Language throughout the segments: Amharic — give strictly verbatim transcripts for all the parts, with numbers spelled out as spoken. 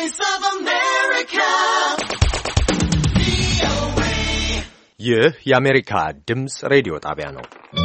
Voice of America. ይህ የአሜሪካ ድምፅ ሬዲዮ ጣቢያ ነው።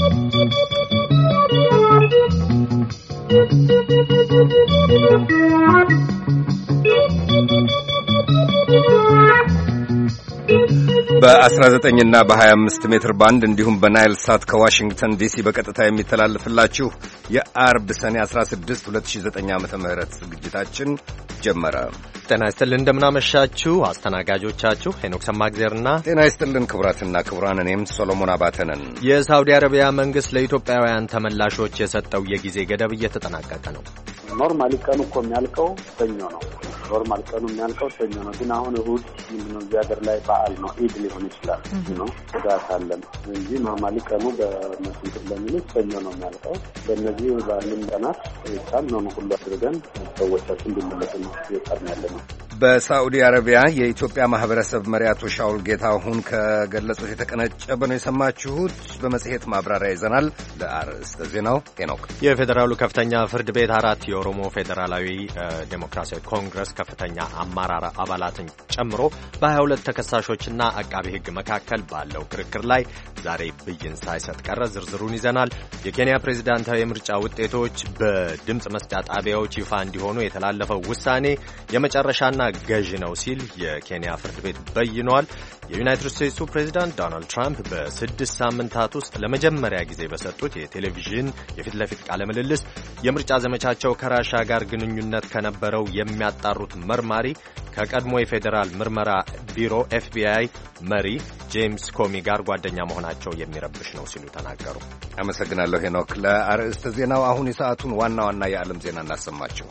በአስራ ዘጠኝ እና በሀያ አምስት ሜትር ባንድ እንዲሁም በናይል ሳት ከዋሽንግተን ዲሲ በቀጥታ የሚተላለፍላችሁ የአርብ ሰኔ አስራ ስድስት ሁለት ሺህ ዘጠኝ ዓመተ ምህረት ዝግጅታችን ጀመረ። ጤና ይስጥልን እንደምናመሻችሁ። አስተናጋጆቻችሁ ሄኖክ ሰማግዜርና ጤና ይስጥልን ክቡራትና ክቡራን፣ እኔም ሶሎሞን አባተ ነን። የሳውዲ አረቢያ መንግስት ለኢትዮጵያውያን ተመላሾች የሰጠው የጊዜ ገደብ እየተጠናቀቀ ነው። ኖርማሊ ቀኑ እኮ የሚያልቀው ሰኞ ነው። ኖርማል ቀኑ የሚያልቀው ሰኞ ነው። ግን አሁን እሁድ ምንድነው እዚህ ሀገር ላይ በዓል ነው፣ ኢድ ሊሆን ይችላል ነው ጉዳት አለን እንጂ ኖርማሊ ቀኑ በመስንት ለሚሉት ሰኞ ነው የሚያልቀው። በእነዚህ ባሉን ቀናት ይሳል ነው ሁሉ አድርገን ሰዎቻችን እንዲመለሱ ነው የቀርን ያለ ነው። በሳዑዲ አረቢያ የኢትዮጵያ ማህበረሰብ መሪ አቶ ሻውል ጌታሁን ከገለጹት የተቀነጨበ ነው የሰማችሁት። በመጽሔት ማብራሪያ ይዘናል። ለአርዕስተ ዜናው ሄኖክ። የፌዴራሉ ከፍተኛ ፍርድ ቤት አራት የኦሮሞ ፌዴራላዊ ዴሞክራሲያዊ ኮንግረስ ከፍተኛ አመራር አባላትን ጨምሮ በሀያ ሁለት ተከሳሾችና አቃቢ ሕግ መካከል ባለው ክርክር ላይ ዛሬ ብይን ሳይሰጥ ቀረ። ዝርዝሩን ይዘናል። የኬንያ ፕሬዝዳንታዊ የምርጫ ውጤቶች በድምፅ መስጫ ጣቢያዎች ይፋ እንዲሆኑ የተላለፈው ውሳኔ የመጨረሻና ገዥ ነው ሲል የኬንያ ፍርድ ቤት በይኗል። የዩናይትድ ስቴትሱ ፕሬዝዳንት ዶናልድ ትራምፕ በስድስት ሳምንታት ውስጥ ለመጀመሪያ ጊዜ በሰጡት የቴሌቪዥን የፊት ለፊት ቃለ ምልልስ የምርጫ ዘመቻቸው ከራሻ ጋር ግንኙነት ከነበረው የሚያጣሩት መርማሪ ከቀድሞ የፌዴራል ምርመራ ቢሮ ኤፍ ቢ አይ መሪ ጄምስ ኮሚ ጋር ጓደኛ መሆናቸው የሚረብሽ ነው ሲሉ ተናገሩ። አመሰግናለሁ ሄኖክ። ለአርዕስተ ዜናው አሁን የሰዓቱን ዋና ዋና የዓለም ዜና እናሰማችሁ።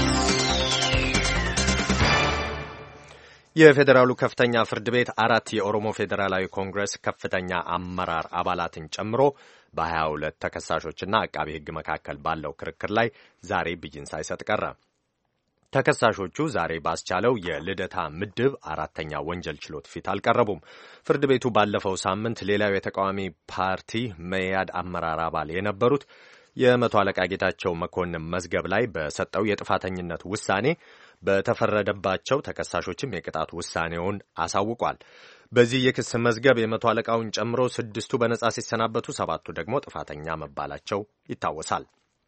የፌዴራሉ ከፍተኛ ፍርድ ቤት አራት የኦሮሞ ፌዴራላዊ ኮንግረስ ከፍተኛ አመራር አባላትን ጨምሮ በሀያ ሁለት ተከሳሾችና አቃቢ ሕግ መካከል ባለው ክርክር ላይ ዛሬ ብይን ሳይሰጥ ቀረ። ተከሳሾቹ ዛሬ ባስቻለው የልደታ ምድብ አራተኛ ወንጀል ችሎት ፊት አልቀረቡም። ፍርድ ቤቱ ባለፈው ሳምንት ሌላው የተቃዋሚ ፓርቲ መያድ አመራር አባል የነበሩት የመቶ አለቃ ጌታቸው መኮንን መዝገብ ላይ በሰጠው የጥፋተኝነት ውሳኔ በተፈረደባቸው ተከሳሾችም የቅጣት ውሳኔውን አሳውቋል። በዚህ የክስ መዝገብ የመቶ አለቃውን ጨምሮ ስድስቱ በነጻ ሲሰናበቱ፣ ሰባቱ ደግሞ ጥፋተኛ መባላቸው ይታወሳል።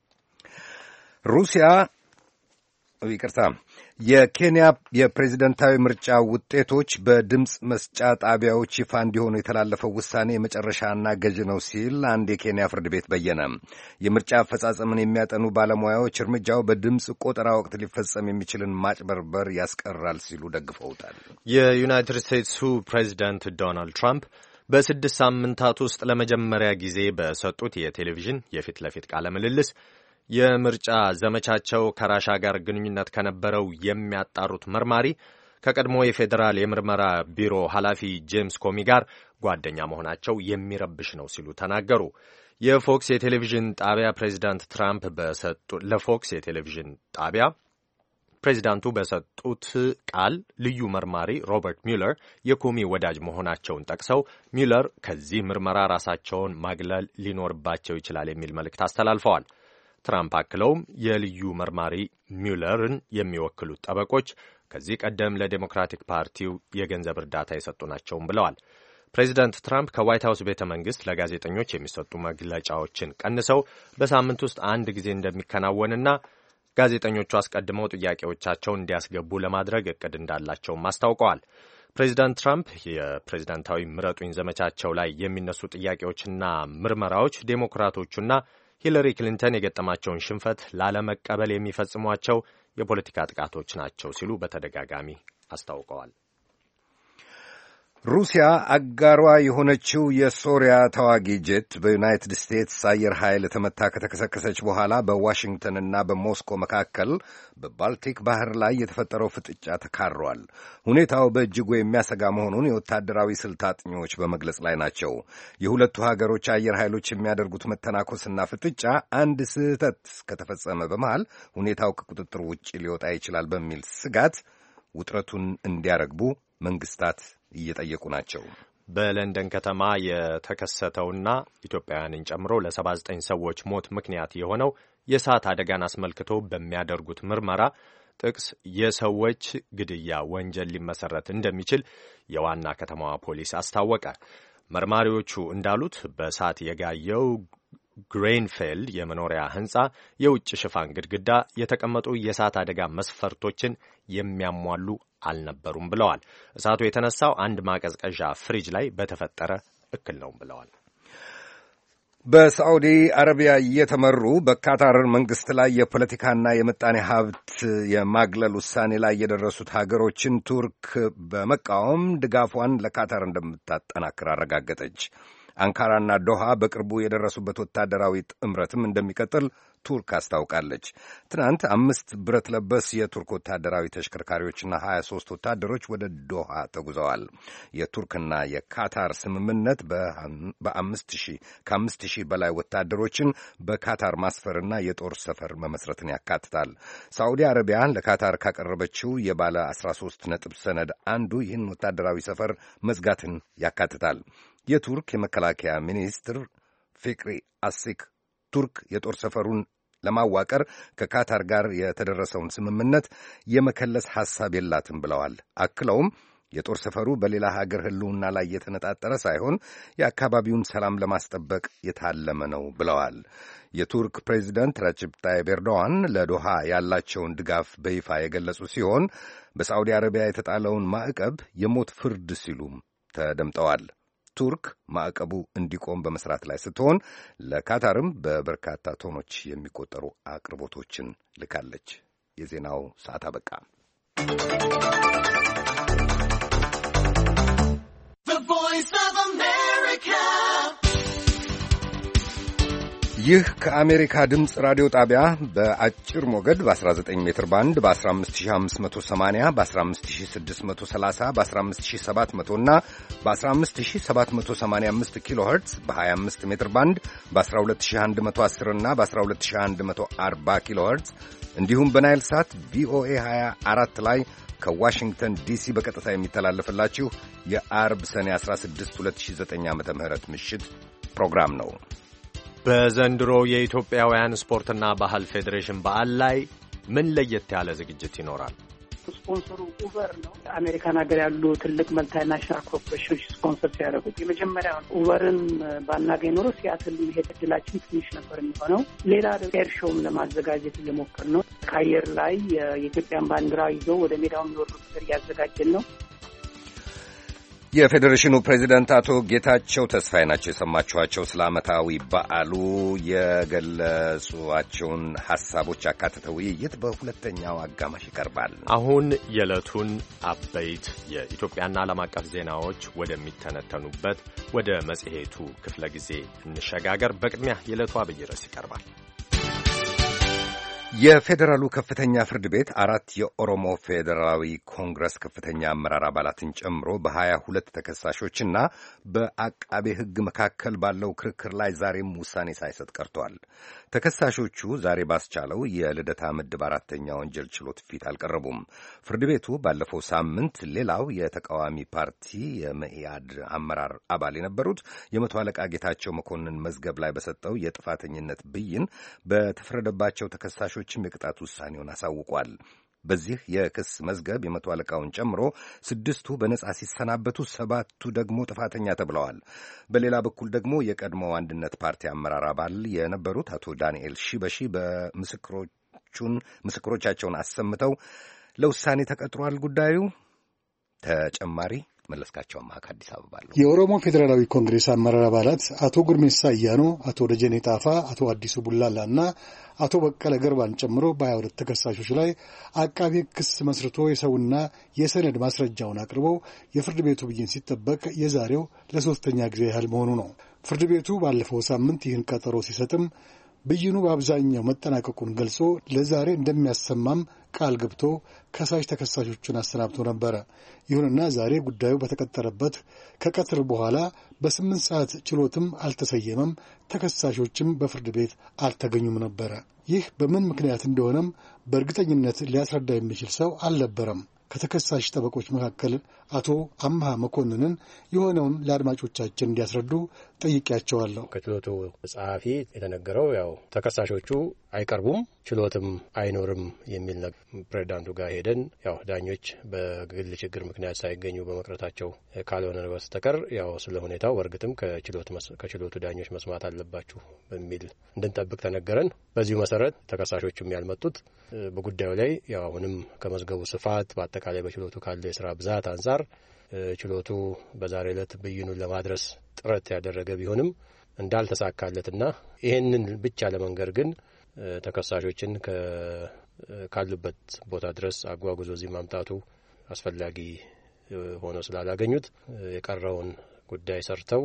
ሩሲያ ይቅርታ የኬንያ የፕሬዝደንታዊ ምርጫ ውጤቶች በድምፅ መስጫ ጣቢያዎች ይፋ እንዲሆኑ የተላለፈው ውሳኔ የመጨረሻና ገዥ ነው ሲል አንድ የኬንያ ፍርድ ቤት በየነ። የምርጫ አፈጻጸምን የሚያጠኑ ባለሙያዎች እርምጃው በድምፅ ቆጠራ ወቅት ሊፈጸም የሚችልን ማጭበርበር ያስቀራል ሲሉ ደግፈውታል። የዩናይትድ ስቴትሱ ፕሬዝደንት ዶናልድ ትራምፕ በስድስት ሳምንታት ውስጥ ለመጀመሪያ ጊዜ በሰጡት የቴሌቪዥን የፊት ለፊት ቃለ ምልልስ የምርጫ ዘመቻቸው ከራሻ ጋር ግንኙነት ከነበረው የሚያጣሩት መርማሪ ከቀድሞ የፌዴራል የምርመራ ቢሮ ኃላፊ ጄምስ ኮሚ ጋር ጓደኛ መሆናቸው የሚረብሽ ነው ሲሉ ተናገሩ። የፎክስ የቴሌቪዥን ጣቢያ ፕሬዚዳንት ትራምፕ በሰጡ ለፎክስ የቴሌቪዥን ጣቢያ ፕሬዚዳንቱ በሰጡት ቃል ልዩ መርማሪ ሮበርት ሚለር የኮሚ ወዳጅ መሆናቸውን ጠቅሰው ሚለር ከዚህ ምርመራ ራሳቸውን ማግለል ሊኖርባቸው ይችላል የሚል መልእክት አስተላልፈዋል። ትራምፕ አክለውም የልዩ መርማሪ ሚለርን የሚወክሉት ጠበቆች ከዚህ ቀደም ለዴሞክራቲክ ፓርቲው የገንዘብ እርዳታ የሰጡ ናቸውም ብለዋል። ፕሬዚዳንት ትራምፕ ከዋይት ሀውስ ቤተ መንግስት ለጋዜጠኞች የሚሰጡ መግለጫዎችን ቀንሰው በሳምንት ውስጥ አንድ ጊዜ እንደሚከናወንና ጋዜጠኞቹ አስቀድመው ጥያቄዎቻቸውን እንዲያስገቡ ለማድረግ እቅድ እንዳላቸውም አስታውቀዋል። ፕሬዚዳንት ትራምፕ የፕሬዚዳንታዊ ምረጡኝ ዘመቻቸው ላይ የሚነሱ ጥያቄዎችና ምርመራዎች ዴሞክራቶቹና ሂለሪ ክሊንተን የገጠማቸውን ሽንፈት ላለመቀበል የሚፈጽሟቸው የፖለቲካ ጥቃቶች ናቸው ሲሉ በተደጋጋሚ አስታውቀዋል። ሩሲያ አጋሯ የሆነችው የሶሪያ ተዋጊ ጄት በዩናይትድ ስቴትስ አየር ኃይል ተመታ ከተከሰከሰች በኋላ በዋሽንግተንና በሞስኮ መካከል በባልቲክ ባህር ላይ የተፈጠረው ፍጥጫ ተካሯል። ሁኔታው በእጅጉ የሚያሰጋ መሆኑን የወታደራዊ ስልት አጥኚዎች በመግለጽ ላይ ናቸው። የሁለቱ ሀገሮች አየር ኃይሎች የሚያደርጉት መተናኮስና ፍጥጫ አንድ ስህተት ከተፈጸመ በመሃል ሁኔታው ከቁጥጥር ውጭ ሊወጣ ይችላል በሚል ስጋት ውጥረቱን እንዲያረግቡ መንግስታት እየጠየቁ ናቸው። በለንደን ከተማ የተከሰተውና ኢትዮጵያውያንን ጨምሮ ለሰባ ዘጠኝ ሰዎች ሞት ምክንያት የሆነው የእሳት አደጋን አስመልክቶ በሚያደርጉት ምርመራ ጥቅስ የሰዎች ግድያ ወንጀል ሊመሰረት እንደሚችል የዋና ከተማዋ ፖሊስ አስታወቀ። መርማሪዎቹ እንዳሉት በእሳት የጋየው ግሬንፌልድ የመኖሪያ ሕንፃ የውጭ ሽፋን ግድግዳ የተቀመጡ የእሳት አደጋ መስፈርቶችን የሚያሟሉ አልነበሩም ብለዋል። እሳቱ የተነሳው አንድ ማቀዝቀዣ ፍሪጅ ላይ በተፈጠረ እክል ነው ብለዋል። በሳዑዲ አረቢያ እየተመሩ በካታር መንግሥት ላይ የፖለቲካና የምጣኔ ሀብት የማግለል ውሳኔ ላይ የደረሱት ሀገሮችን ቱርክ በመቃወም ድጋፏን ለካታር እንደምታጠናክር አረጋገጠች። አንካራና ዶሃ በቅርቡ የደረሱበት ወታደራዊ ጥምረትም እንደሚቀጥል ቱርክ አስታውቃለች። ትናንት አምስት ብረት ለበስ የቱርክ ወታደራዊ ተሽከርካሪዎችና ሀያ ሦስት ወታደሮች ወደ ዶሃ ተጉዘዋል። የቱርክና የካታር ስምምነት በአምስት ሺህ ከአምስት ሺህ በላይ ወታደሮችን በካታር ማስፈርና የጦር ሰፈር መመስረትን ያካትታል። ሳዑዲ አረቢያ ለካታር ካቀረበችው የባለ አስራ ሦስት ነጥብ ሰነድ አንዱ ይህን ወታደራዊ ሰፈር መዝጋትን ያካትታል። የቱርክ የመከላከያ ሚኒስትር ፊክሪ አሲክ ቱርክ የጦር ሰፈሩን ለማዋቀር ከካታር ጋር የተደረሰውን ስምምነት የመከለስ ሐሳብ የላትም ብለዋል። አክለውም የጦር ሰፈሩ በሌላ ሀገር ሕልውና ላይ የተነጣጠረ ሳይሆን የአካባቢውን ሰላም ለማስጠበቅ የታለመ ነው ብለዋል። የቱርክ ፕሬዚደንት ረጀብ ታይብ ኤርዶዋን ለዶሃ ያላቸውን ድጋፍ በይፋ የገለጹ ሲሆን በሳዑዲ አረቢያ የተጣለውን ማዕቀብ የሞት ፍርድ ሲሉም ተደምጠዋል። ቱርክ ማዕቀቡ እንዲቆም በመስራት ላይ ስትሆን ለካታርም በበርካታ ቶኖች የሚቆጠሩ አቅርቦቶችን ልካለች። የዜናው ሰዓት አበቃ። ይህ ከአሜሪካ ድምፅ ራዲዮ ጣቢያ በአጭር ሞገድ በ19 ሜትር ባንድ በ15580 በ15630 በ15700 እና በ15785 ኪሎ ሄርትዝ በ25 ሜትር ባንድ በ12110 እና በ12140 ኪሎ ሄርትዝ እንዲሁም በናይል ሳት ቪኦኤ ሃያ አራት ላይ ከዋሽንግተን ዲሲ በቀጥታ የሚተላለፍላችሁ የአርብ ሰኔ አስራ ስድስት ሁለት ሺህ ዘጠኝ ዓመተ ምህረት ምሽት ፕሮግራም ነው። በዘንድሮ የኢትዮጵያውያን ስፖርትና ባህል ፌዴሬሽን በዓል ላይ ምን ለየት ያለ ዝግጅት ይኖራል? ስፖንሰሩ ኡበር ነው። አሜሪካን ሀገር ያሉ ትልቅ መልታናሽናል ኮርፖሬሽኖች ስፖንሰር ሲያደርጉት የመጀመሪያ ኡበርን ባናገኝ ኖሮ ሲያትል መሄድ እድላችን ትንሽ ነበር የሚሆነው። ሌላ ኤር ሾውም ለማዘጋጀት እየሞከር ነው። ከአየር ላይ የኢትዮጵያን ባንዲራ ይዘው ወደ ሜዳው የሚወርዱ ነገር እያዘጋጀን ነው። የፌዴሬሽኑ ፕሬዚደንት አቶ ጌታቸው ተስፋዬ ናቸው የሰማችኋቸው። ስለ ዓመታዊ በዓሉ የገለጿቸውን ሐሳቦች ያካተተ ውይይት በሁለተኛው አጋማሽ ይቀርባል። አሁን የዕለቱን አበይት የኢትዮጵያና ዓለም አቀፍ ዜናዎች ወደሚተነተኑበት ወደ መጽሔቱ ክፍለ ጊዜ እንሸጋገር። በቅድሚያ የዕለቱ አብይ ርዕስ ይቀርባል። የፌዴራሉ ከፍተኛ ፍርድ ቤት አራት የኦሮሞ ፌዴራላዊ ኮንግረስ ከፍተኛ አመራር አባላትን ጨምሮ በሀያ ሁለት ተከሳሾችና በአቃቤ ሕግ መካከል ባለው ክርክር ላይ ዛሬም ውሳኔ ሳይሰጥ ቀርቷል። ተከሳሾቹ ዛሬ ባስቻለው የልደታ ምድብ አራተኛ ወንጀል ችሎት ፊት አልቀረቡም። ፍርድ ቤቱ ባለፈው ሳምንት ሌላው የተቃዋሚ ፓርቲ የመኢአድ አመራር አባል የነበሩት የመቶ አለቃ ጌታቸው መኮንን መዝገብ ላይ በሰጠው የጥፋተኝነት ብይን በተፈረደባቸው ተከሳሾች ችም የቅጣት ውሳኔውን አሳውቋል። በዚህ የክስ መዝገብ የመቶ አለቃውን ጨምሮ ስድስቱ በነጻ ሲሰናበቱ፣ ሰባቱ ደግሞ ጥፋተኛ ተብለዋል። በሌላ በኩል ደግሞ የቀድሞው አንድነት ፓርቲ አመራር አባል የነበሩት አቶ ዳንኤል ሺበሺ በምስክሮቹን ምስክሮቻቸውን አሰምተው ለውሳኔ ተቀጥሯል። ጉዳዩ ተጨማሪ መለስካቸውማ ከአዲስ አበባ ነው። የኦሮሞ ፌዴራላዊ ኮንግሬስ አመራር አባላት አቶ ጉርሜሳ አያኖ፣ አቶ ደጀኔ ጣፋ፣ አቶ አዲሱ ቡላላ እና አቶ በቀለ ገርባን ጨምሮ በሀያ ሁለት ተከሳሾች ላይ አቃቤ ክስ መስርቶ የሰውና የሰነድ ማስረጃውን አቅርበው የፍርድ ቤቱ ብይን ሲጠበቅ የዛሬው ለሶስተኛ ጊዜ ያህል መሆኑ ነው። ፍርድ ቤቱ ባለፈው ሳምንት ይህን ቀጠሮ ሲሰጥም ብይኑ በአብዛኛው መጠናቀቁን ገልጾ ለዛሬ እንደሚያሰማም ቃል ገብቶ ከሳሽ ተከሳሾቹን አሰናብቶ ነበረ። ይሁንና ዛሬ ጉዳዩ በተቀጠረበት ከቀትር በኋላ በስምንት ሰዓት ችሎትም አልተሰየመም፣ ተከሳሾችም በፍርድ ቤት አልተገኙም ነበረ። ይህ በምን ምክንያት እንደሆነም በእርግጠኝነት ሊያስረዳ የሚችል ሰው አልነበረም። ከተከሳሽ ጠበቆች መካከል አቶ አምሃ መኮንንን የሆነውን ለአድማጮቻችን እንዲያስረዱ ጠይቄያቸዋለሁ። ከችሎቱ ጸሐፊ የተነገረው ያው ተከሳሾቹ አይቀርቡም፣ ችሎትም አይኖርም የሚል ነገር ፕሬዝዳንቱ ጋር ሄደን ያው ዳኞች በግል ችግር ምክንያት ሳይገኙ በመቅረታቸው ካልሆነ በስተቀር ያው ስለ ሁኔታው በእርግጥም ከችሎት ከችሎቱ ዳኞች መስማት አለባችሁ በሚል እንድንጠብቅ ተነገረን። በዚሁ መሰረት ተከሳሾቹም ያልመጡት በጉዳዩ ላይ ያው አሁንም ከመዝገቡ ስፋት በአጠቃላይ በችሎቱ ካለ የስራ ብዛት አንጻር ችሎቱ በዛሬው ዕለት ብይኑን ለማድረስ ጥረት ያደረገ ቢሆንም እንዳልተሳካለትና ይሄንን ብቻ ለመንገር ግን ተከሳሾችን ካሉበት ቦታ ድረስ አጓጉዞ እዚህ ማምጣቱ አስፈላጊ ሆኖ ስላላገኙት የቀረውን ጉዳይ ሰርተው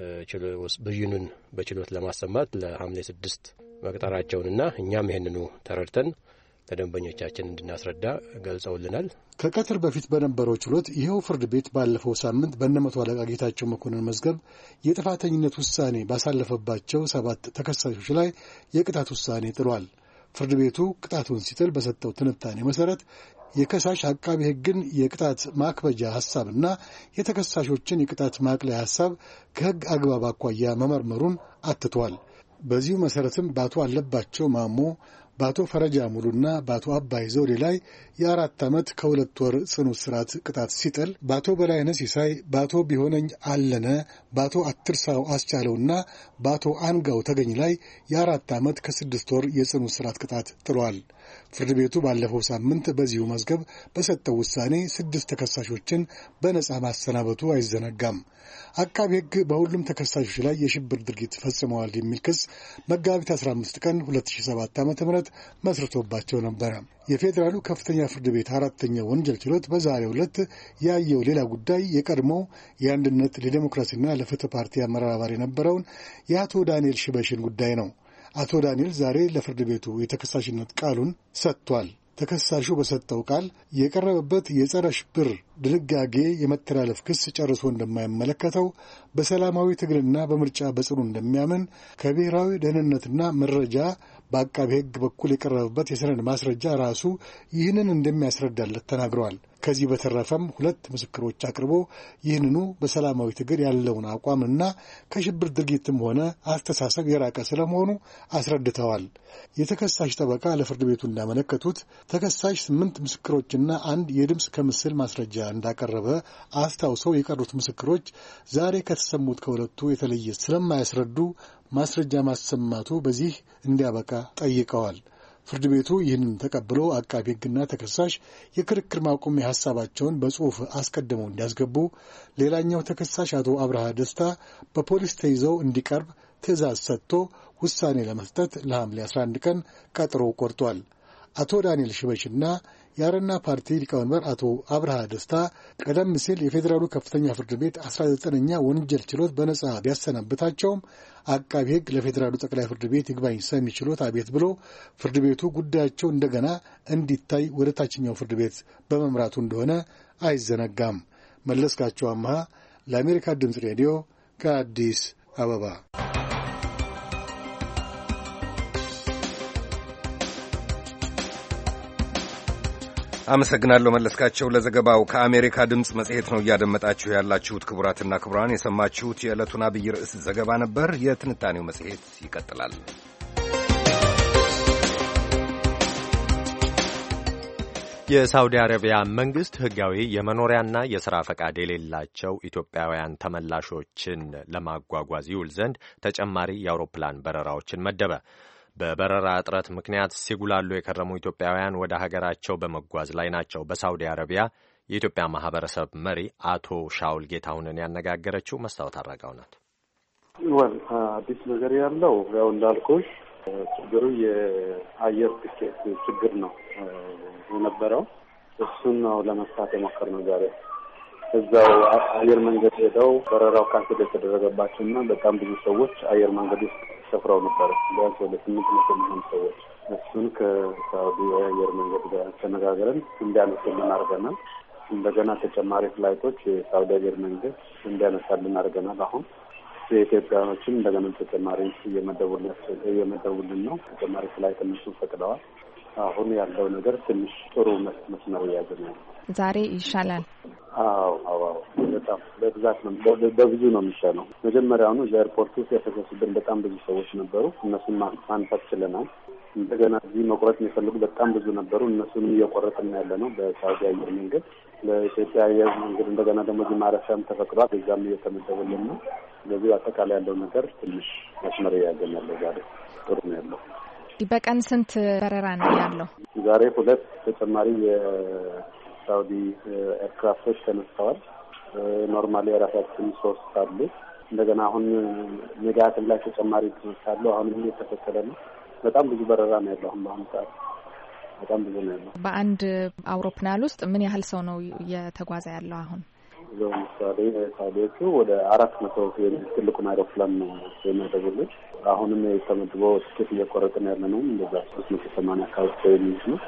ብይኑን በችሎት ለማሰማት ለሐምሌ ስድስት መቅጠራቸውንና እኛም ይሄንኑ ተረድተን ለደንበኞቻችን እንድናስረዳ ገልጸውልናል። ከቀትር በፊት በነበረው ችሎት ይኸው ፍርድ ቤት ባለፈው ሳምንት በእነመቶ አለቃ ጌታቸው መኮንን መዝገብ የጥፋተኝነት ውሳኔ ባሳለፈባቸው ሰባት ተከሳሾች ላይ የቅጣት ውሳኔ ጥሏል። ፍርድ ቤቱ ቅጣቱን ሲጥል በሰጠው ትንታኔ መሰረት የከሳሽ አቃቢ ሕግን የቅጣት ማክበጃ ሐሳብና የተከሳሾችን የቅጣት ማቅለያ ሐሳብ ከሕግ አግባብ አኳያ መመርመሩን አትቷል። በዚሁ መሰረትም በአቶ አለባቸው ማሞ በአቶ ፈረጃ ሙሉና በአቶ አባይ ዘውዴ ላይ የአራት ዓመት ከሁለት ወር ጽኑ እስራት ቅጣት ሲጥል በአቶ በላይነህ ሲሳይ፣ በአቶ ቢሆነኝ አለነ፣ በአቶ አትርሳው አስቻለውና በአቶ አንጋው ተገኝ ላይ የአራት ዓመት ከስድስት ወር የጽኑ እስራት ቅጣት ጥሏል። ፍርድ ቤቱ ባለፈው ሳምንት በዚሁ መዝገብ በሰጠው ውሳኔ ስድስት ተከሳሾችን በነጻ ማሰናበቱ አይዘነጋም። አቃቢ ሕግ በሁሉም ተከሳሾች ላይ የሽብር ድርጊት ፈጽመዋል የሚል ክስ መጋቢት አስራ አምስት ቀን ሁለት ሺህ ሰባት ዓ.ም መስርቶባቸው ነበረ። የፌዴራሉ ከፍተኛ ፍርድ ቤት አራተኛ ወንጀል ችሎት በዛሬው ዕለት ያየው ሌላ ጉዳይ የቀድሞው የአንድነት ለዲሞክራሲና ለፍትህ ፓርቲ አመራር አባል የነበረውን የአቶ ዳንኤል ሽበሽን ጉዳይ ነው። አቶ ዳንኤል ዛሬ ለፍርድ ቤቱ የተከሳሽነት ቃሉን ሰጥቷል። ተከሳሹ በሰጠው ቃል የቀረበበት የጸረ ሽብር ድንጋጌ የመተላለፍ ክስ ጨርሶ እንደማይመለከተው፣ በሰላማዊ ትግልና በምርጫ በጽኑ እንደሚያምን፣ ከብሔራዊ ደህንነትና መረጃ በአቃቤ ሕግ በኩል የቀረበበት የሰነድ ማስረጃ ራሱ ይህንን እንደሚያስረዳለት ተናግረዋል። ከዚህ በተረፈም ሁለት ምስክሮች አቅርቦ ይህንኑ በሰላማዊ ትግል ያለውን አቋምና ከሽብር ድርጊትም ሆነ አስተሳሰብ የራቀ ስለመሆኑ አስረድተዋል። የተከሳሽ ጠበቃ ለፍርድ ቤቱ እንዳመለከቱት ተከሳሽ ስምንት ምስክሮችና አንድ የድምፅ ከምስል ማስረጃ እንዳቀረበ አስታውሰው የቀሩት ምስክሮች ዛሬ ከተሰሙት ከሁለቱ የተለየ ስለማያስረዱ ማስረጃ ማሰማቱ በዚህ እንዲያበቃ ጠይቀዋል። ፍርድ ቤቱ ይህንን ተቀብሎ አቃቢ ሕግና ተከሳሽ የክርክር ማቆሚያ ሐሳባቸውን በጽሑፍ አስቀድመው እንዲያስገቡ፣ ሌላኛው ተከሳሽ አቶ አብርሃ ደስታ በፖሊስ ተይዘው እንዲቀርብ ትዕዛዝ ሰጥቶ ውሳኔ ለመስጠት ለሐምሌ አስራ አንድ ቀን ቀጠሮ ቆርጧል። አቶ ዳንኤል ሽበሽና የአረና ፓርቲ ሊቀመንበር አቶ አብርሃ ደስታ ቀደም ሲል የፌዴራሉ ከፍተኛ ፍርድ ቤት አስራ ዘጠነኛ ወንጀል ችሎት በነጻ ቢያሰናብታቸውም አቃቢ ሕግ ለፌዴራሉ ጠቅላይ ፍርድ ቤት ይግባኝ ሰሚ ችሎት አቤት ብሎ ፍርድ ቤቱ ጉዳያቸው እንደገና እንዲታይ ወደ ታችኛው ፍርድ ቤት በመምራቱ እንደሆነ አይዘነጋም። መለስካቸው አምሃ ለአሜሪካ ድምፅ ሬዲዮ ከአዲስ አበባ። አመሰግናለሁ መለስካቸው ለዘገባው። ከአሜሪካ ድምፅ መጽሔት ነው እያደመጣችሁ ያላችሁት። ክቡራትና ክቡራን የሰማችሁት የዕለቱን አብይ ርዕስ ዘገባ ነበር። የትንታኔው መጽሔት ይቀጥላል። የሳውዲ አረቢያ መንግስት ህጋዊ የመኖሪያና የሥራ ፈቃድ የሌላቸው ኢትዮጵያውያን ተመላሾችን ለማጓጓዝ ይውል ዘንድ ተጨማሪ የአውሮፕላን በረራዎችን መደበ። በበረራ እጥረት ምክንያት ሲጉላሉ የከረሙ ኢትዮጵያውያን ወደ ሀገራቸው በመጓዝ ላይ ናቸው። በሳውዲ አረቢያ የኢትዮጵያ ማህበረሰብ መሪ አቶ ሻውል ጌታሁንን ያነጋገረችው መስታወት አረጋው ናት። ወል አዲስ ነገር ያለው ያው እንዳልኩሽ ችግሩ የአየር ትኬት ችግር ነው የነበረው። እሱን ነው ለመፍታት የሞከርነው ዛሬ። እዛው አየር መንገድ ሄደው በረራው ካንሰል የተደረገባቸው እና በጣም ብዙ ሰዎች አየር መንገድ ውስጥ ሰፍረው ነበር። ቢያንስ ወደ ስምንት መቶ የሚሆኑ ሰዎች። እሱን ከሳውዲ አየር መንገድ ጋር ተነጋግረን እንዲያነሱልን አድርገናል። እንደገና ተጨማሪ ፍላይቶች የሳውዲ አየር መንገድ እንዲያነሳልን አድርገናል። አሁን የኢትዮጵያኖችን እንደገና ተጨማሪ እየመደቡልን ነው። ተጨማሪ ፍላይት እነሱ ፈቅደዋል። አሁን ያለው ነገር ትንሽ ጥሩ መስመር እያዘ ነው። ዛሬ ይሻላል። አዎ አዎ፣ በጣም በጣም በብዛት ነው በብዙ ነው የሚሻለው። መጀመሪያውኑ ኤርፖርት ውስጥ የተፈሰሱብን በጣም ብዙ ሰዎች ነበሩ። እነሱን ማንሳት ችለናል። እንደገና እዚህ መቁረጥ የሚፈልጉ በጣም ብዙ ነበሩ። እነሱንም እየቆረጥን ያለ ነው በሳውዲ አየር መንገድ። ለኢትዮጵያ አየር መንገድ እንደገና ደግሞ እዚህ ማረፊያም ተፈቅዷል። እዛም እየተመደበልን ነው። ስለዚህ አጠቃላይ ያለው ነገር ትንሽ መስመር እያገኘ ያለው ዛሬ ጥሩ ነው ያለው። በቀን ስንት በረራ ነው ያለው? ዛሬ ሁለት ተጨማሪ የሳውዲ ኤርክራፍቶች ተነስተዋል። ኖርማሊ የራሳችን ሶስት አሉ። እንደገና አሁን ንጋትም ላይ ተጨማሪ ተነሳሉ። አሁንም እየተፈቀደ ነው። በጣም ብዙ በረራ ነው ያለው አሁን በአሁኑ ሰዓት በጣም ብዙ ነው ያለው። በአንድ አውሮፕላን ውስጥ ምን ያህል ሰው ነው እየተጓዘ ያለው አሁን? ለምሳሌ ሳውዲዎቹ ወደ አራት መቶ ትልቁን አውሮፕላን ነው የሚያደርጉልን። አሁንም የተመድበው ትኬት እየቆረጥን ያለ ነው። እንደዛ ሶስት መቶ ሰማንያ አካባቢ የሚይዝ ነው።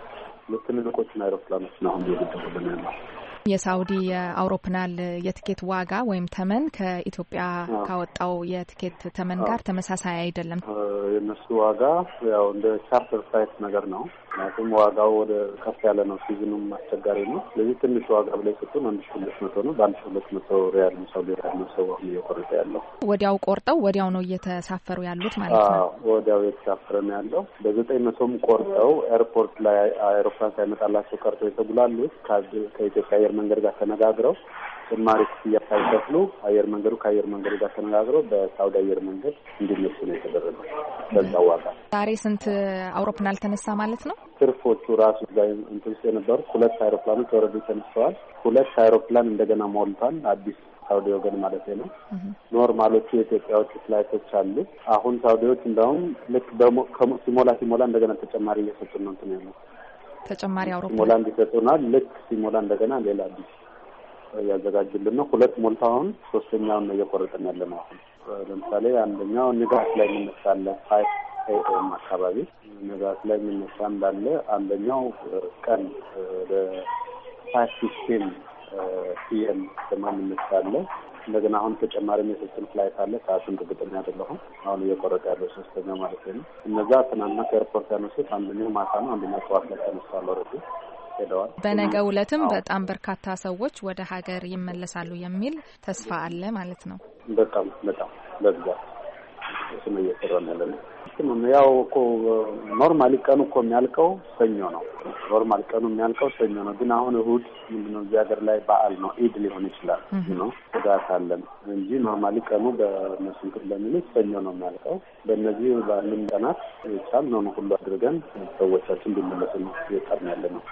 ለትልልቆቹን አውሮፕላኖች ነው አሁን እየገደቡልን ያለው። የሳውዲ የአውሮፕላን የትኬት ዋጋ ወይም ተመን ከኢትዮጵያ ካወጣው የትኬት ተመን ጋር ተመሳሳይ አይደለም። የነሱ ዋጋ ያው እንደ ቻርተር ፍላይት ነገር ነው። ምክንያቱም ዋጋው ወደ ከፍ ያለ ነው። ሲዝኑም አስቸጋሪ ነው። ስለዚህ ትንሽ ዋጋ ብላይ ሰጡን አንድ ሺህ ሁለት መቶ ነው። በአንድ ሺህ ሁለት መቶ ሪያል ነው ሳውዲ ሪያል ነው ሰው እየቆረጠ ያለው። ወዲያው ቆርጠው ወዲያው ነው እየተሳፈሩ ያሉት ማለት ነው። ወዲያው እየተሳፈረ ነው ያለው። በዘጠኝ መቶም ቆርጠው ኤርፖርት ላይ አውሮፕላን ሳይመጣላቸው ቀርተው የተጉላሉት ከኢትዮጵያ አየር መንገድ ጋር ተነጋግረው ጭማሪ ክፍያ ሳይከፍሉ አየር መንገዱ ከአየር መንገዱ ጋር ተነጋግረው በሳውዲ አየር መንገድ እንዲነሱ ነው የተደረገው። በዛ ዋጋ ዛሬ ስንት አውሮፕላን ተነሳ ማለት ነው? ትርፎቹ ራሱ ጋር እንትን የነበሩ ሁለት አውሮፕላኖች ወረዱ ተነስተዋል። ሁለት አውሮፕላን እንደገና ሞልቷል። አዲስ ሳውዲ ወገን ማለት ነው። ኖርማሎቹ የኢትዮጵያዎቹ ፍላይቶች አሉ። አሁን ሳውዲዎች እንደውም ልክ ሲሞላ ሲሞላ እንደገና ተጨማሪ እየሰጡ ነው እንትን ያለው ተጨማሪ አውሮፕላን ሲሞላ እንዲሰጡናል። ልክ ሲሞላ እንደገና ሌላ አዲስ ያዘጋጁልን ነው። ሁለት ሞልታ አሁን ሶስተኛውን ነው እየቆረጥን ያለ ነው። አሁን ለምሳሌ አንደኛው ንጋት ላይ የሚነሳለ ፋይቭ ኤኤም አካባቢ ንጋት ላይ የሚነሳ እንዳለ፣ አንደኛው ቀን ወደ ፋይቭ ፊፍቲን ፒኤም ደግሞ የሚነሳለ። እንደገና አሁን ተጨማሪም የሰጡን ፍላይት አለ። ሰዓቱን እርግጠኛ አይደለሁም። አሁን እየቆረጠ ያለው ሶስተኛው ማለት ነው። እነዛ ትናንትና ከኤርፖርት ያነሱት አንደኛው ማታ ነው፣ አንደኛው ጠዋት ላይ ተነሳለ ኦልሬዲ ሄደዋል። በነገው ዕለትም በጣም በርካታ ሰዎች ወደ ሀገር ይመለሳሉ የሚል ተስፋ አለ ማለት ነው። በጣም በጣም በብዛት እሱን እየሰራን ያለ ነው። ያው እኮ ኖርማሊ ቀኑ እኮ የሚያልቀው ሰኞ ነው። ኖርማሊ ቀኑ የሚያልቀው ሰኞ ነው። ግን አሁን እሁድ ምንድነው እዚህ ሀገር ላይ በዓል ነው፣ ኢድ ሊሆን ይችላል ነው ጉዳት አለን እንጂ ኖርማሊ ቀኑ በእነሱ እንትን ለሚሉት ሰኞ ነው የሚያልቀው። በእነዚህ ባሉን ቀናት ይቻል ነው ሁሉ አድርገን ሰዎቻችን እንዲመለሱ ነው እየጣርን ያለ ነው።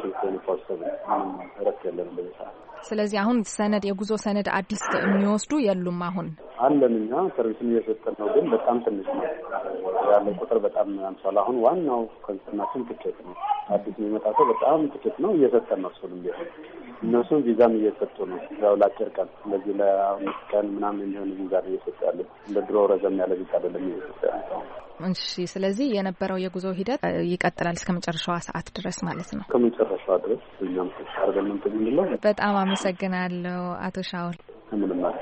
ስለዚህ አሁን ሰነድ የጉዞ ሰነድ አዲስ የሚወስዱ የሉም። አሁን አለን እኛ ሰርቪስን እየሰጠን ነው፣ ግን በጣም ትንሽ ነው ያለው ቁጥር በጣም ያንሳል። አሁን ዋናው ኮንሰርናችን ትኬት ነው። አዲስ የሚመጣ ሰው በጣም ትኬት ነው እየሰጠን ነው። እሱንም ቢሆን እነሱም ቪዛም እየሰጡ ነው። ያው ለአጭር ቀን እንደዚህ ለአምስት ቀን ምናምን የሚሆን ቪዛ ነው እየሰጡ ያሉት። እንደ ድሮ ረዘም ያለ ቪዛ አይደለም እየሰጡ ያለው። እሺ፣ ስለዚህ የነበረው የጉዞ ሂደት ይቀጥላል እስከ መጨረሻዋ ሰዓት ድረስ ማለት ነው። እስከ መጨረሻዋ ድረስ እኛም ተሻርገን ነው ተገኝለው። በጣም አመሰግናለሁ አቶ ሻውል። ምንም ማለት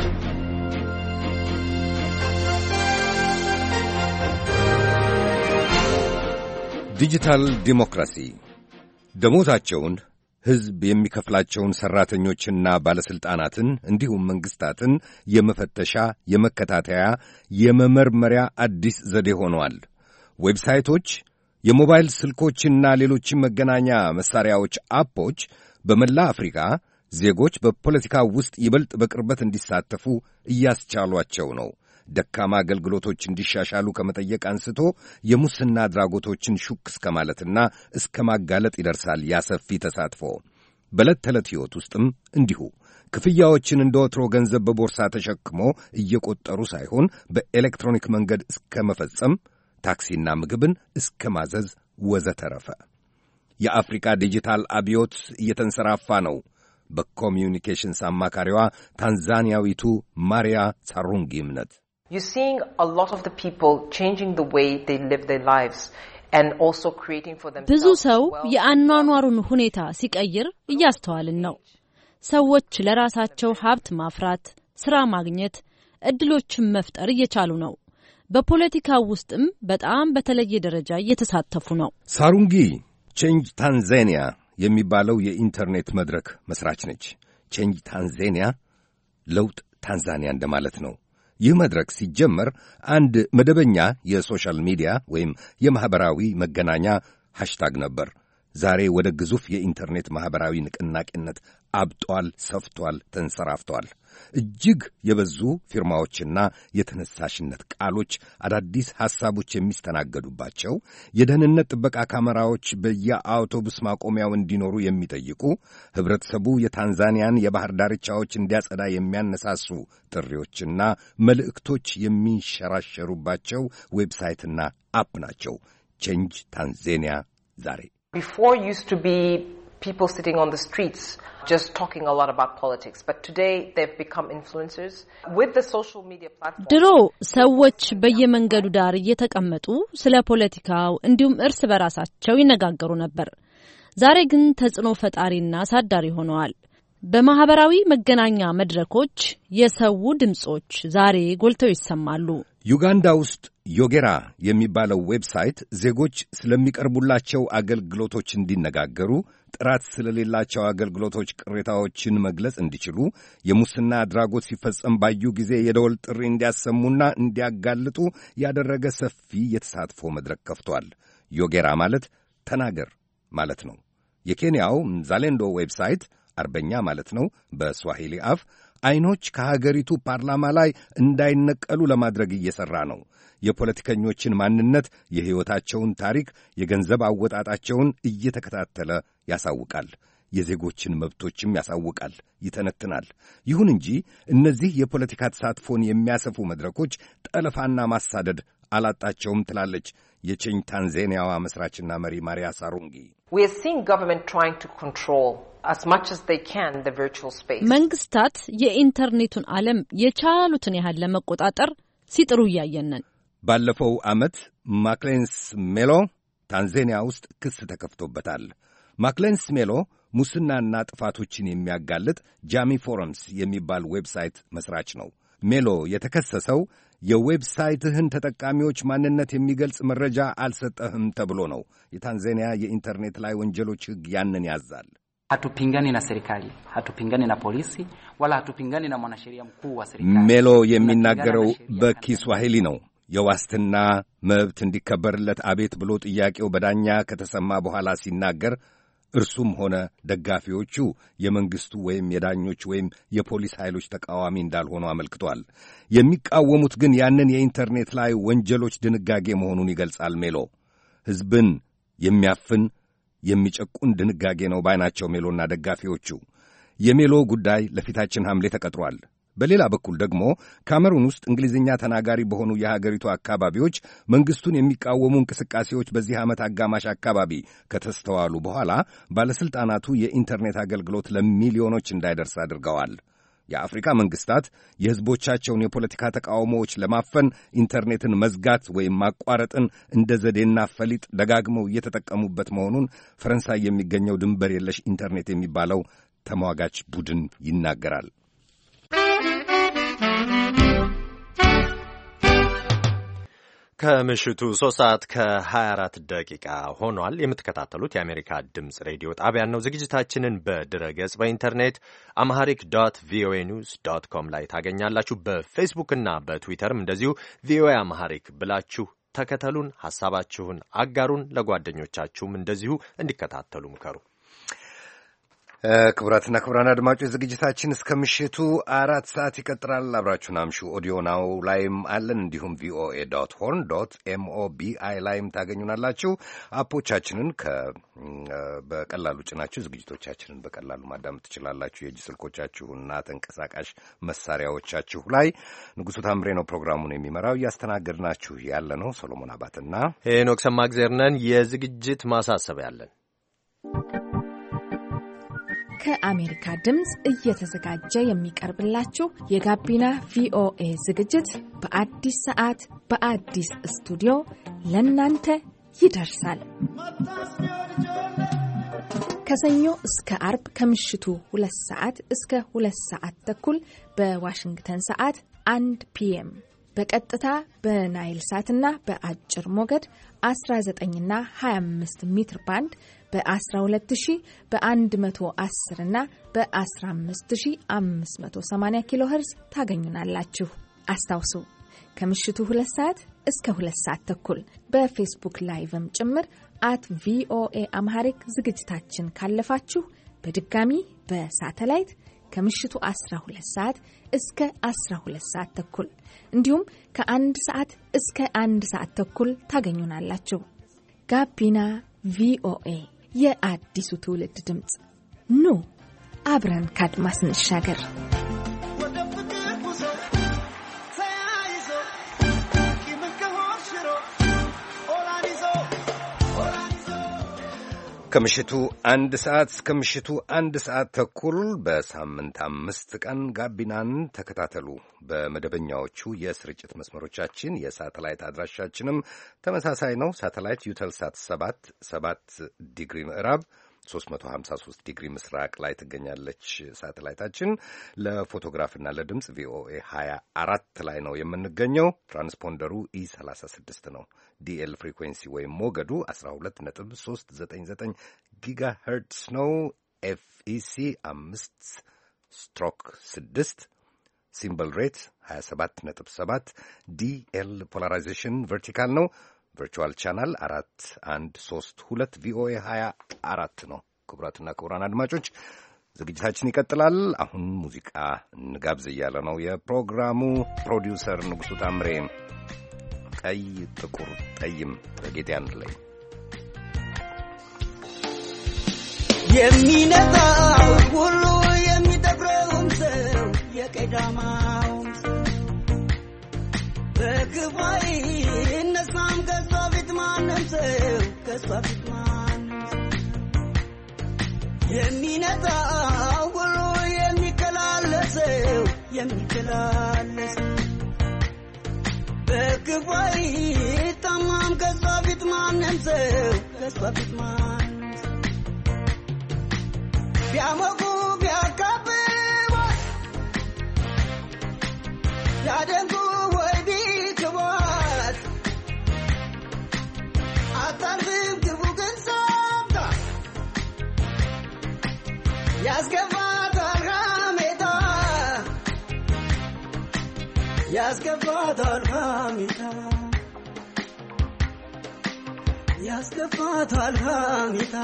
ዲጂታል ዲሞክራሲ ደሞዛቸውን ሕዝብ የሚከፍላቸውን ሠራተኞችና ባለሥልጣናትን እንዲሁም መንግሥታትን የመፈተሻ፣ የመከታተያ፣ የመመርመሪያ አዲስ ዘዴ ሆነዋል። ዌብሳይቶች፣ የሞባይል ስልኮችና ሌሎችም መገናኛ መሣሪያዎች፣ አፖች በመላ አፍሪካ ዜጎች በፖለቲካ ውስጥ ይበልጥ በቅርበት እንዲሳተፉ እያስቻሏቸው ነው። ደካማ አገልግሎቶች እንዲሻሻሉ ከመጠየቅ አንስቶ የሙስና አድራጎቶችን ሹክ እስከ ማለትና እስከ ማጋለጥ ይደርሳል። ያሰፊ ተሳትፎ በዕለት ተዕለት ሕይወት ውስጥም እንዲሁ ክፍያዎችን እንደ ወትሮ ገንዘብ በቦርሳ ተሸክሞ እየቆጠሩ ሳይሆን በኤሌክትሮኒክ መንገድ እስከ መፈጸም፣ ታክሲና ምግብን እስከ ማዘዝ ወዘተረፈ። የአፍሪካ ዲጂታል አብዮት እየተንሰራፋ ነው። በኮሚዩኒኬሽንስ አማካሪዋ ታንዛኒያዊቱ ማሪያ ሳሩንጊ እምነት You're seeing a lot of the people changing the way they live their lives and also creating for themselves. ብዙ ሰው የአኗኗሩን ሁኔታ ሲቀይር እያስተዋልን ነው። ሰዎች ለራሳቸው ሀብት ማፍራት፣ ስራ ማግኘት፣ እድሎችን መፍጠር እየቻሉ ነው። በፖለቲካው ውስጥም በጣም በተለየ ደረጃ እየተሳተፉ ነው። ሳሩንጊ ቼንጅ ታንዛኒያ የሚባለው የኢንተርኔት መድረክ መስራች ነች። ቼንጅ ታንዛኒያ ለውጥ ታንዛኒያ እንደማለት ነው። ይህ መድረክ ሲጀመር አንድ መደበኛ የሶሻል ሚዲያ ወይም የማኅበራዊ መገናኛ ሃሽታግ ነበር። ዛሬ ወደ ግዙፍ የኢንተርኔት ማኅበራዊ ንቅናቄነት አብጧል፣ ሰፍቷል፣ ተንሰራፍቷል። እጅግ የበዙ ፊርማዎችና የተነሳሽነት ቃሎች፣ አዳዲስ ሐሳቦች የሚስተናገዱባቸው፣ የደህንነት ጥበቃ ካሜራዎች በየአውቶቡስ ማቆሚያው እንዲኖሩ የሚጠይቁ፣ ኅብረተሰቡ የታንዛኒያን የባሕር ዳርቻዎች እንዲያጸዳ የሚያነሳሱ ጥሪዎችና መልእክቶች የሚንሸራሸሩባቸው ዌብሳይትና አፕ ናቸው። ቼንጅ ታንዛኒያ ዛሬ Before used to be people sitting on the streets just talking a lot about politics, but today they've become influencers with the social media platforms. ድሮ ሰዎች በየመንገዱ ዳር እየተቀመጡ ስለ ፖለቲካው እንዲሁም እርስ በራሳቸው ይነጋገሩ ነበር። ዛሬ ግን ተጽዕኖ ፈጣሪና አሳዳሪ ሆነዋል። በማህበራዊ መገናኛ መድረኮች የሰው ድምጾች ዛሬ ጎልተው ይሰማሉ። ዩጋንዳ ውስጥ ዮጌራ የሚባለው ዌብሳይት ዜጎች ስለሚቀርቡላቸው አገልግሎቶች እንዲነጋገሩ፣ ጥራት ስለሌላቸው አገልግሎቶች ቅሬታዎችን መግለጽ እንዲችሉ፣ የሙስና አድራጎት ሲፈጸም ባዩ ጊዜ የደወል ጥሪ እንዲያሰሙና እንዲያጋልጡ ያደረገ ሰፊ የተሳትፎ መድረክ ከፍቷል። ዮጌራ ማለት ተናገር ማለት ነው። የኬንያው ዛሌንዶ ዌብሳይት አርበኛ ማለት ነው በስዋሂሊ አፍ አይኖች ከሀገሪቱ ፓርላማ ላይ እንዳይነቀሉ ለማድረግ እየሠራ ነው። የፖለቲከኞችን ማንነት፣ የሕይወታቸውን ታሪክ፣ የገንዘብ አወጣጣቸውን እየተከታተለ ያሳውቃል። የዜጎችን መብቶችም ያሳውቃል፣ ይተነትናል። ይሁን እንጂ እነዚህ የፖለቲካ ተሳትፎን የሚያሰፉ መድረኮች ጠለፋና ማሳደድ አላጣቸውም ትላለች የቼንጅ ታንዛኒያዋ መስራችና መሪ ማሪያ ሳሩንጊ። We are seeing government trying to control as much as they can the virtual space. መንግስታት የኢንተርኔቱን ዓለም የቻሉትን ያህል ለመቆጣጠር ሲጥሩ እያየነን። ባለፈው ዓመት ማክሌንስ ሜሎ ታንዛኒያ ውስጥ ክስ ተከፍቶበታል። ማክሌንስ ሜሎ ሙስናና ጥፋቶችን የሚያጋልጥ ጃሚ ፎረምስ የሚባል ዌብሳይት መስራች ነው። ሜሎ የተከሰሰው የዌብሳይትህን ተጠቃሚዎች ማንነት የሚገልጽ መረጃ አልሰጠህም ተብሎ ነው። የታንዛኒያ የኢንተርኔት ላይ ወንጀሎች ሕግ ያንን ያዛል። hatupingani na serikali, hatupingani na polisi, wala hatupingani na mwanasheria mkuu wa serikali. ሜሎ የሚናገረው በኪስዋሂሊ ነው። የዋስትና መብት እንዲከበርለት አቤት ብሎ ጥያቄው በዳኛ ከተሰማ በኋላ ሲናገር እርሱም ሆነ ደጋፊዎቹ የመንግስቱ ወይም የዳኞች ወይም የፖሊስ ኃይሎች ተቃዋሚ እንዳልሆኑ አመልክቷል። የሚቃወሙት ግን ያንን የኢንተርኔት ላይ ወንጀሎች ድንጋጌ መሆኑን ይገልጻል። ሜሎ ሕዝብን የሚያፍን የሚጨቁን ድንጋጌ ነው ባይናቸው ሜሎና ደጋፊዎቹ። የሜሎ ጉዳይ ለፊታችን ሐምሌ ተቀጥሯል። በሌላ በኩል ደግሞ ካሜሩን ውስጥ እንግሊዝኛ ተናጋሪ በሆኑ የሀገሪቱ አካባቢዎች መንግስቱን የሚቃወሙ እንቅስቃሴዎች በዚህ ዓመት አጋማሽ አካባቢ ከተስተዋሉ በኋላ ባለሥልጣናቱ የኢንተርኔት አገልግሎት ለሚሊዮኖች እንዳይደርስ አድርገዋል። የአፍሪካ መንግስታት የሕዝቦቻቸውን የፖለቲካ ተቃውሞዎች ለማፈን ኢንተርኔትን መዝጋት ወይም ማቋረጥን እንደ ዘዴና ፈሊጥ ደጋግመው እየተጠቀሙበት መሆኑን ፈረንሳይ የሚገኘው ድንበር የለሽ ኢንተርኔት የሚባለው ተሟጋች ቡድን ይናገራል። ከምሽቱ ሶስት ሰዓት ከሀያ አራት ደቂቃ ሆኗል። የምትከታተሉት የአሜሪካ ድምፅ ሬዲዮ ጣቢያን ነው። ዝግጅታችንን በድረ ገጽ በኢንተርኔት አምሃሪክ ዶት ቪኦኤ ኒውስ ዶት ኮም ላይ ታገኛላችሁ። በፌስቡክና በትዊተርም እንደዚሁ ቪኦኤ አምሃሪክ ብላችሁ ተከተሉን፣ ሐሳባችሁን አጋሩን፣ ለጓደኞቻችሁም እንደዚሁ እንዲከታተሉ ምከሩ። ክቡራትና ክቡራን አድማጮች ዝግጅታችን እስከ ምሽቱ አራት ሰዓት ይቀጥላል። አብራችሁን አምሹ። ኦዲዮ ናው ላይም አለን፣ እንዲሁም ቪኦኤ ዶት ሆርን ዶት ኤምኦቢአይ ላይም ታገኙናላችሁ። አፖቻችንን በቀላሉ ጭናችሁ ዝግጅቶቻችንን በቀላሉ ማዳመጥ ትችላላችሁ። የእጅ ስልኮቻችሁና ተንቀሳቃሽ መሳሪያዎቻችሁ ላይ። ንጉሡ ታምሬ ነው ፕሮግራሙን የሚመራው። እያስተናገድናችሁ ያለ ነው ሰሎሞን አባትና ሄኖክ ሰማእግዜር ነን። የዝግጅት ማሳሰቢያ ያለን ከአሜሪካ ድምፅ እየተዘጋጀ የሚቀርብላችሁ የጋቢና ቪኦኤ ዝግጅት በአዲስ ሰዓት በአዲስ ስቱዲዮ ለእናንተ ይደርሳል። ከሰኞ እስከ አርብ ከምሽቱ ሁለት ሰዓት እስከ ሁለት ሰዓት ተኩል በዋሽንግተን ሰዓት አንድ ፒኤም በቀጥታ በናይል ሳትና በአጭር ሞገድ አስራ ዘጠኝ እና ሀያ አምስት ሜትር ባንድ በ1ሁለት ሺህ በአንድ መቶ አስር እና በ1አምስት ሺህ አምስት መቶ ሰማንያ ኪሎ ሄርዝ ታገኙናላችሁ። አስታውሱ ከምሽቱ ሁለት ሰዓት እስከ ሁለት ሰዓት ተኩል በፌስቡክ ላይቭም ጭምር አት ቪኦኤ አምሃሪክ ዝግጅታችን ካለፋችሁ በድጋሚ በሳተላይት ከምሽቱ አስራ ሁለት ሰዓት እስከ አስራ ሁለት ሰዓት ተኩል እንዲሁም ከአንድ ሰዓት እስከ አንድ ሰዓት ተኩል ታገኙናላችሁ። ጋቢና ቪኦኤ የአዲሱ ትውልድ ድምጽ። ኑ አብረን ካድማስ እንሻገር። ከምሽቱ አንድ ሰዓት እስከ ምሽቱ አንድ ሰዓት ተኩል በሳምንት አምስት ቀን ጋቢናን ተከታተሉ። በመደበኛዎቹ የስርጭት መስመሮቻችን የሳተላይት አድራሻችንም ተመሳሳይ ነው። ሳተላይት ዩተልሳት ሰባት ሰባት ዲግሪ ምዕራብ ሶስት መቶ ሀምሳ ሶስት ዲግሪ ምስራቅ ላይ ትገኛለች ሳተላይታችን። ለፎቶግራፍና ለድምፅ ቪኦኤ ሀያ አራት ላይ ነው የምንገኘው። ትራንስፖንደሩ ኢ ሰላሳ ስድስት ነው። ዲኤል ፍሪኩዌንሲ ወይም ሞገዱ አስራ ሁለት ነጥብ ሶስት ዘጠኝ ዘጠኝ ጊጋ ሄርትስ ነው። ኤፍኢሲ አምስት ስትሮክ ስድስት ሲምበል ሬት ሀያ ሰባት ነጥብ ሰባት ዲኤል ፖላራይዜሽን ቨርቲካል ነው። ቨርቹዋል ቻናል አራት አንድ ሶስት ሁለት ቪኦኤ ሀያ አራት ነው። ክቡራትና ክቡራን አድማጮች ዝግጅታችን ይቀጥላል። አሁን ሙዚቃ እንጋብዝ እያለ ነው የፕሮግራሙ ፕሮዲውሰር ንጉሱ ታምሬ። ቀይ ጥቁር ጠይም በጌጤ አንድ ላይ የሚነጣው ሁሉ የሚጠግረውም ሰው የቀዳማው በክፋይ እነሳም ከሷ ፊት ማንም ሰው ከሷ ፊት ማንም የሚነጣው ሁሉ የሚከላለሰው የሚከላለሰው በክፋይ ታማም ከሷ ፊት ማንም ሰው ከሷ ፊት ማንም ቢያሞቁ ቢያካብቡ ያደንቁ ወይ ቢክቧት አታልፍም ግቡ ግን ሰምታ ያስገባታል ሐሜታ ያስገባታል ሐሜታ ያስገባታል ሐሜታ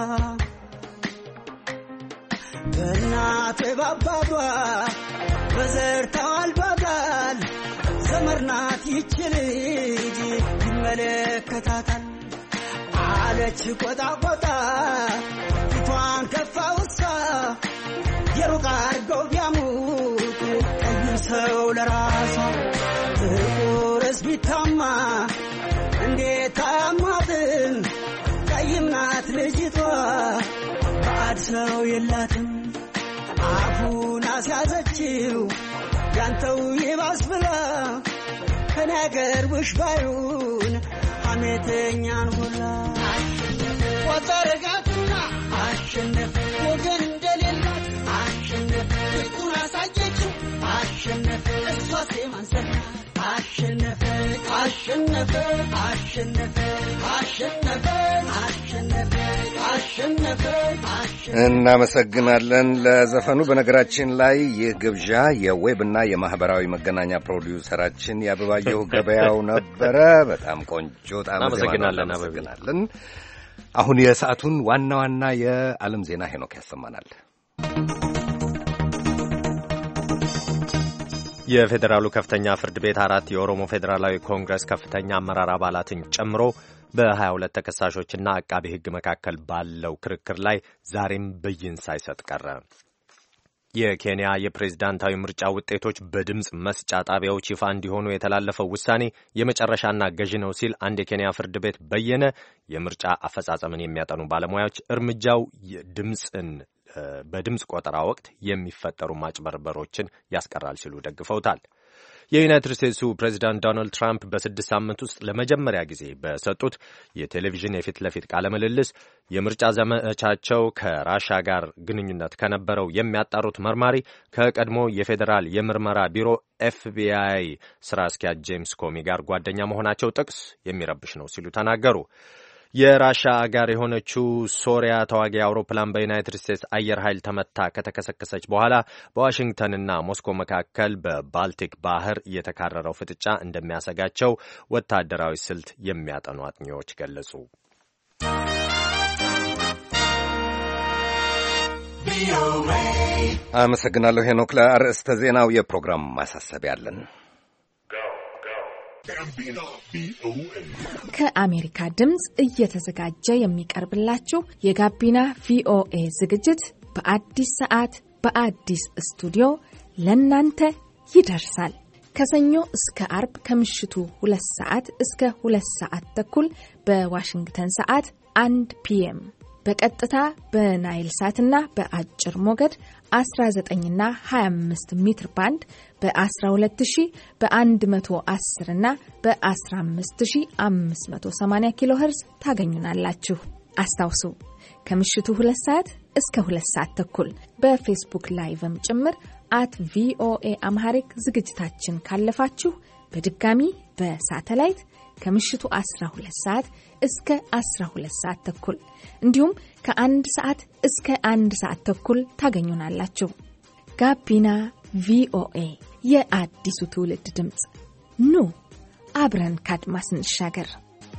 በእናት ባባቷ በዘር ተዋልዷታል ዘመርናት ይችል ልጅ ይመለከታታል አለች ቆጣ ቆጣ ፊቷን ከፋ ውሳ የሩቅ አርገው ቢያሙት ቀይ ሰው ለራሷ ጥቁርስ ቢታማ እንዴት አያማትም ቀይም ናት ልጅቷ ባዕድ ሰው የላትም አፉን አስያዘችው ያንተው ይባስ ብላ ከነገር ውሽ ባዩን ሐሜተኛን ሁላ ወጣረጋትና አሸነፍ ወገን እንደሌላት አሸነፍ ፍጡን አሳየችው አሸነፍ እሷ ሴማንሰና አሸነፍ አሸነፍ አሸነፍ አሸነፍ አሸነፍ አሸነፍ እናመሰግናለን ለዘፈኑ። በነገራችን ላይ ይህ ግብዣ የዌብና የማህበራዊ መገናኛ ፕሮዲውሰራችን ያበባየሁ ገበያው ነበረ። በጣም ቆንጆ ጣም እናመሰግናለን። አሁን የሰዓቱን ዋና ዋና የዓለም ዜና ሄኖክ ያሰማናል። የፌዴራሉ ከፍተኛ ፍርድ ቤት አራት የኦሮሞ ፌዴራላዊ ኮንግረስ ከፍተኛ አመራር አባላትን ጨምሮ በሀያ ሁለት ተከሳሾችና አቃቤ ሕግ መካከል ባለው ክርክር ላይ ዛሬም ብይን ሳይሰጥ ቀረ። የኬንያ የፕሬዝዳንታዊ ምርጫ ውጤቶች በድምፅ መስጫ ጣቢያዎች ይፋ እንዲሆኑ የተላለፈው ውሳኔ የመጨረሻና ገዢ ነው ሲል አንድ የኬንያ ፍርድ ቤት በየነ። የምርጫ አፈጻጸምን የሚያጠኑ ባለሙያዎች እርምጃው ድምፅን በድምፅ ቆጠራ ወቅት የሚፈጠሩ ማጭበርበሮችን ያስቀራል ሲሉ ደግፈውታል። የዩናይትድ ስቴትሱ ፕሬዚዳንት ዶናልድ ትራምፕ በስድስት ሳምንት ውስጥ ለመጀመሪያ ጊዜ በሰጡት የቴሌቪዥን የፊት ለፊት ቃለ ምልልስ የምርጫ ዘመቻቸው ከራሻ ጋር ግንኙነት ከነበረው የሚያጣሩት መርማሪ ከቀድሞ የፌዴራል የምርመራ ቢሮ ኤፍቢአይ ስራ አስኪያጅ ጄምስ ኮሚ ጋር ጓደኛ መሆናቸው ጥቅስ የሚረብሽ ነው ሲሉ ተናገሩ። የራሻ አጋር የሆነችው ሶሪያ ተዋጊ አውሮፕላን በዩናይትድ ስቴትስ አየር ኃይል ተመታ ከተከሰከሰች በኋላ በዋሽንግተንና ሞስኮ መካከል በባልቲክ ባህር የተካረረው ፍጥጫ እንደሚያሰጋቸው ወታደራዊ ስልት የሚያጠኑ አጥኚዎች ገለጹ። አመሰግናለሁ ሄኖክ። ለአርዕስተ ዜናው የፕሮግራም ማሳሰቢያ አለን። ከአሜሪካ ድምፅ እየተዘጋጀ የሚቀርብላችሁ የጋቢና ቪኦኤ ዝግጅት በአዲስ ሰዓት በአዲስ ስቱዲዮ ለናንተ ይደርሳል። ከሰኞ እስከ አርብ ከምሽቱ ሁለት ሰዓት እስከ ሁለት ሰዓት ተኩል በዋሽንግተን ሰዓት አንድ ፒኤም በቀጥታ በናይል ሳትና በአጭር ሞገድ አስራ ዘጠኝ እና ሀያ አምስት ሜትር ባንድ በ12000 በ110 እና በ15580 ኪሎ ሄርዝ ታገኙናላችሁ። አስታውሱ ከምሽቱ ሁለት ሰዓት እስከ ሁለት ሰዓት ተኩል በፌስቡክ ላይቭም ጭምር አት ቪኦኤ አምሃሪክ ዝግጅታችን ካለፋችሁ በድጋሚ በሳተላይት ከምሽቱ አስራ ሁለት ሰዓት እስከ አስራ ሁለት ሰዓት ተኩል እንዲሁም ከአንድ ሰዓት እስከ አንድ ሰዓት ተኩል ታገኙናላችሁ። ጋቢና ቪኦኤ የአዲሱ ትውልድ ድምፅ። ኑ አብረን ካድማስ እንሻገር።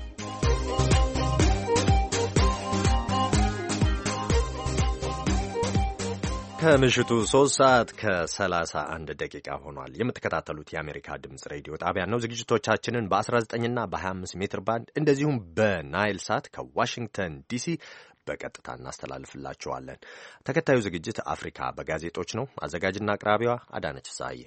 ከምሽቱ ሶስት ሰዓት ከሰላሳ አንድ ደቂቃ ሆኗል። የምትከታተሉት የአሜሪካ ድምፅ ሬዲዮ ጣቢያ ነው። ዝግጅቶቻችንን በ19 እና በ25 ሜትር ባንድ እንደዚሁም በናይል ሳት ከዋሽንግተን ዲሲ በቀጥታ እናስተላልፍላችኋለን። ተከታዩ ዝግጅት አፍሪካ በጋዜጦች ነው። አዘጋጅና አቅራቢዋ አዳነች ሳዬ።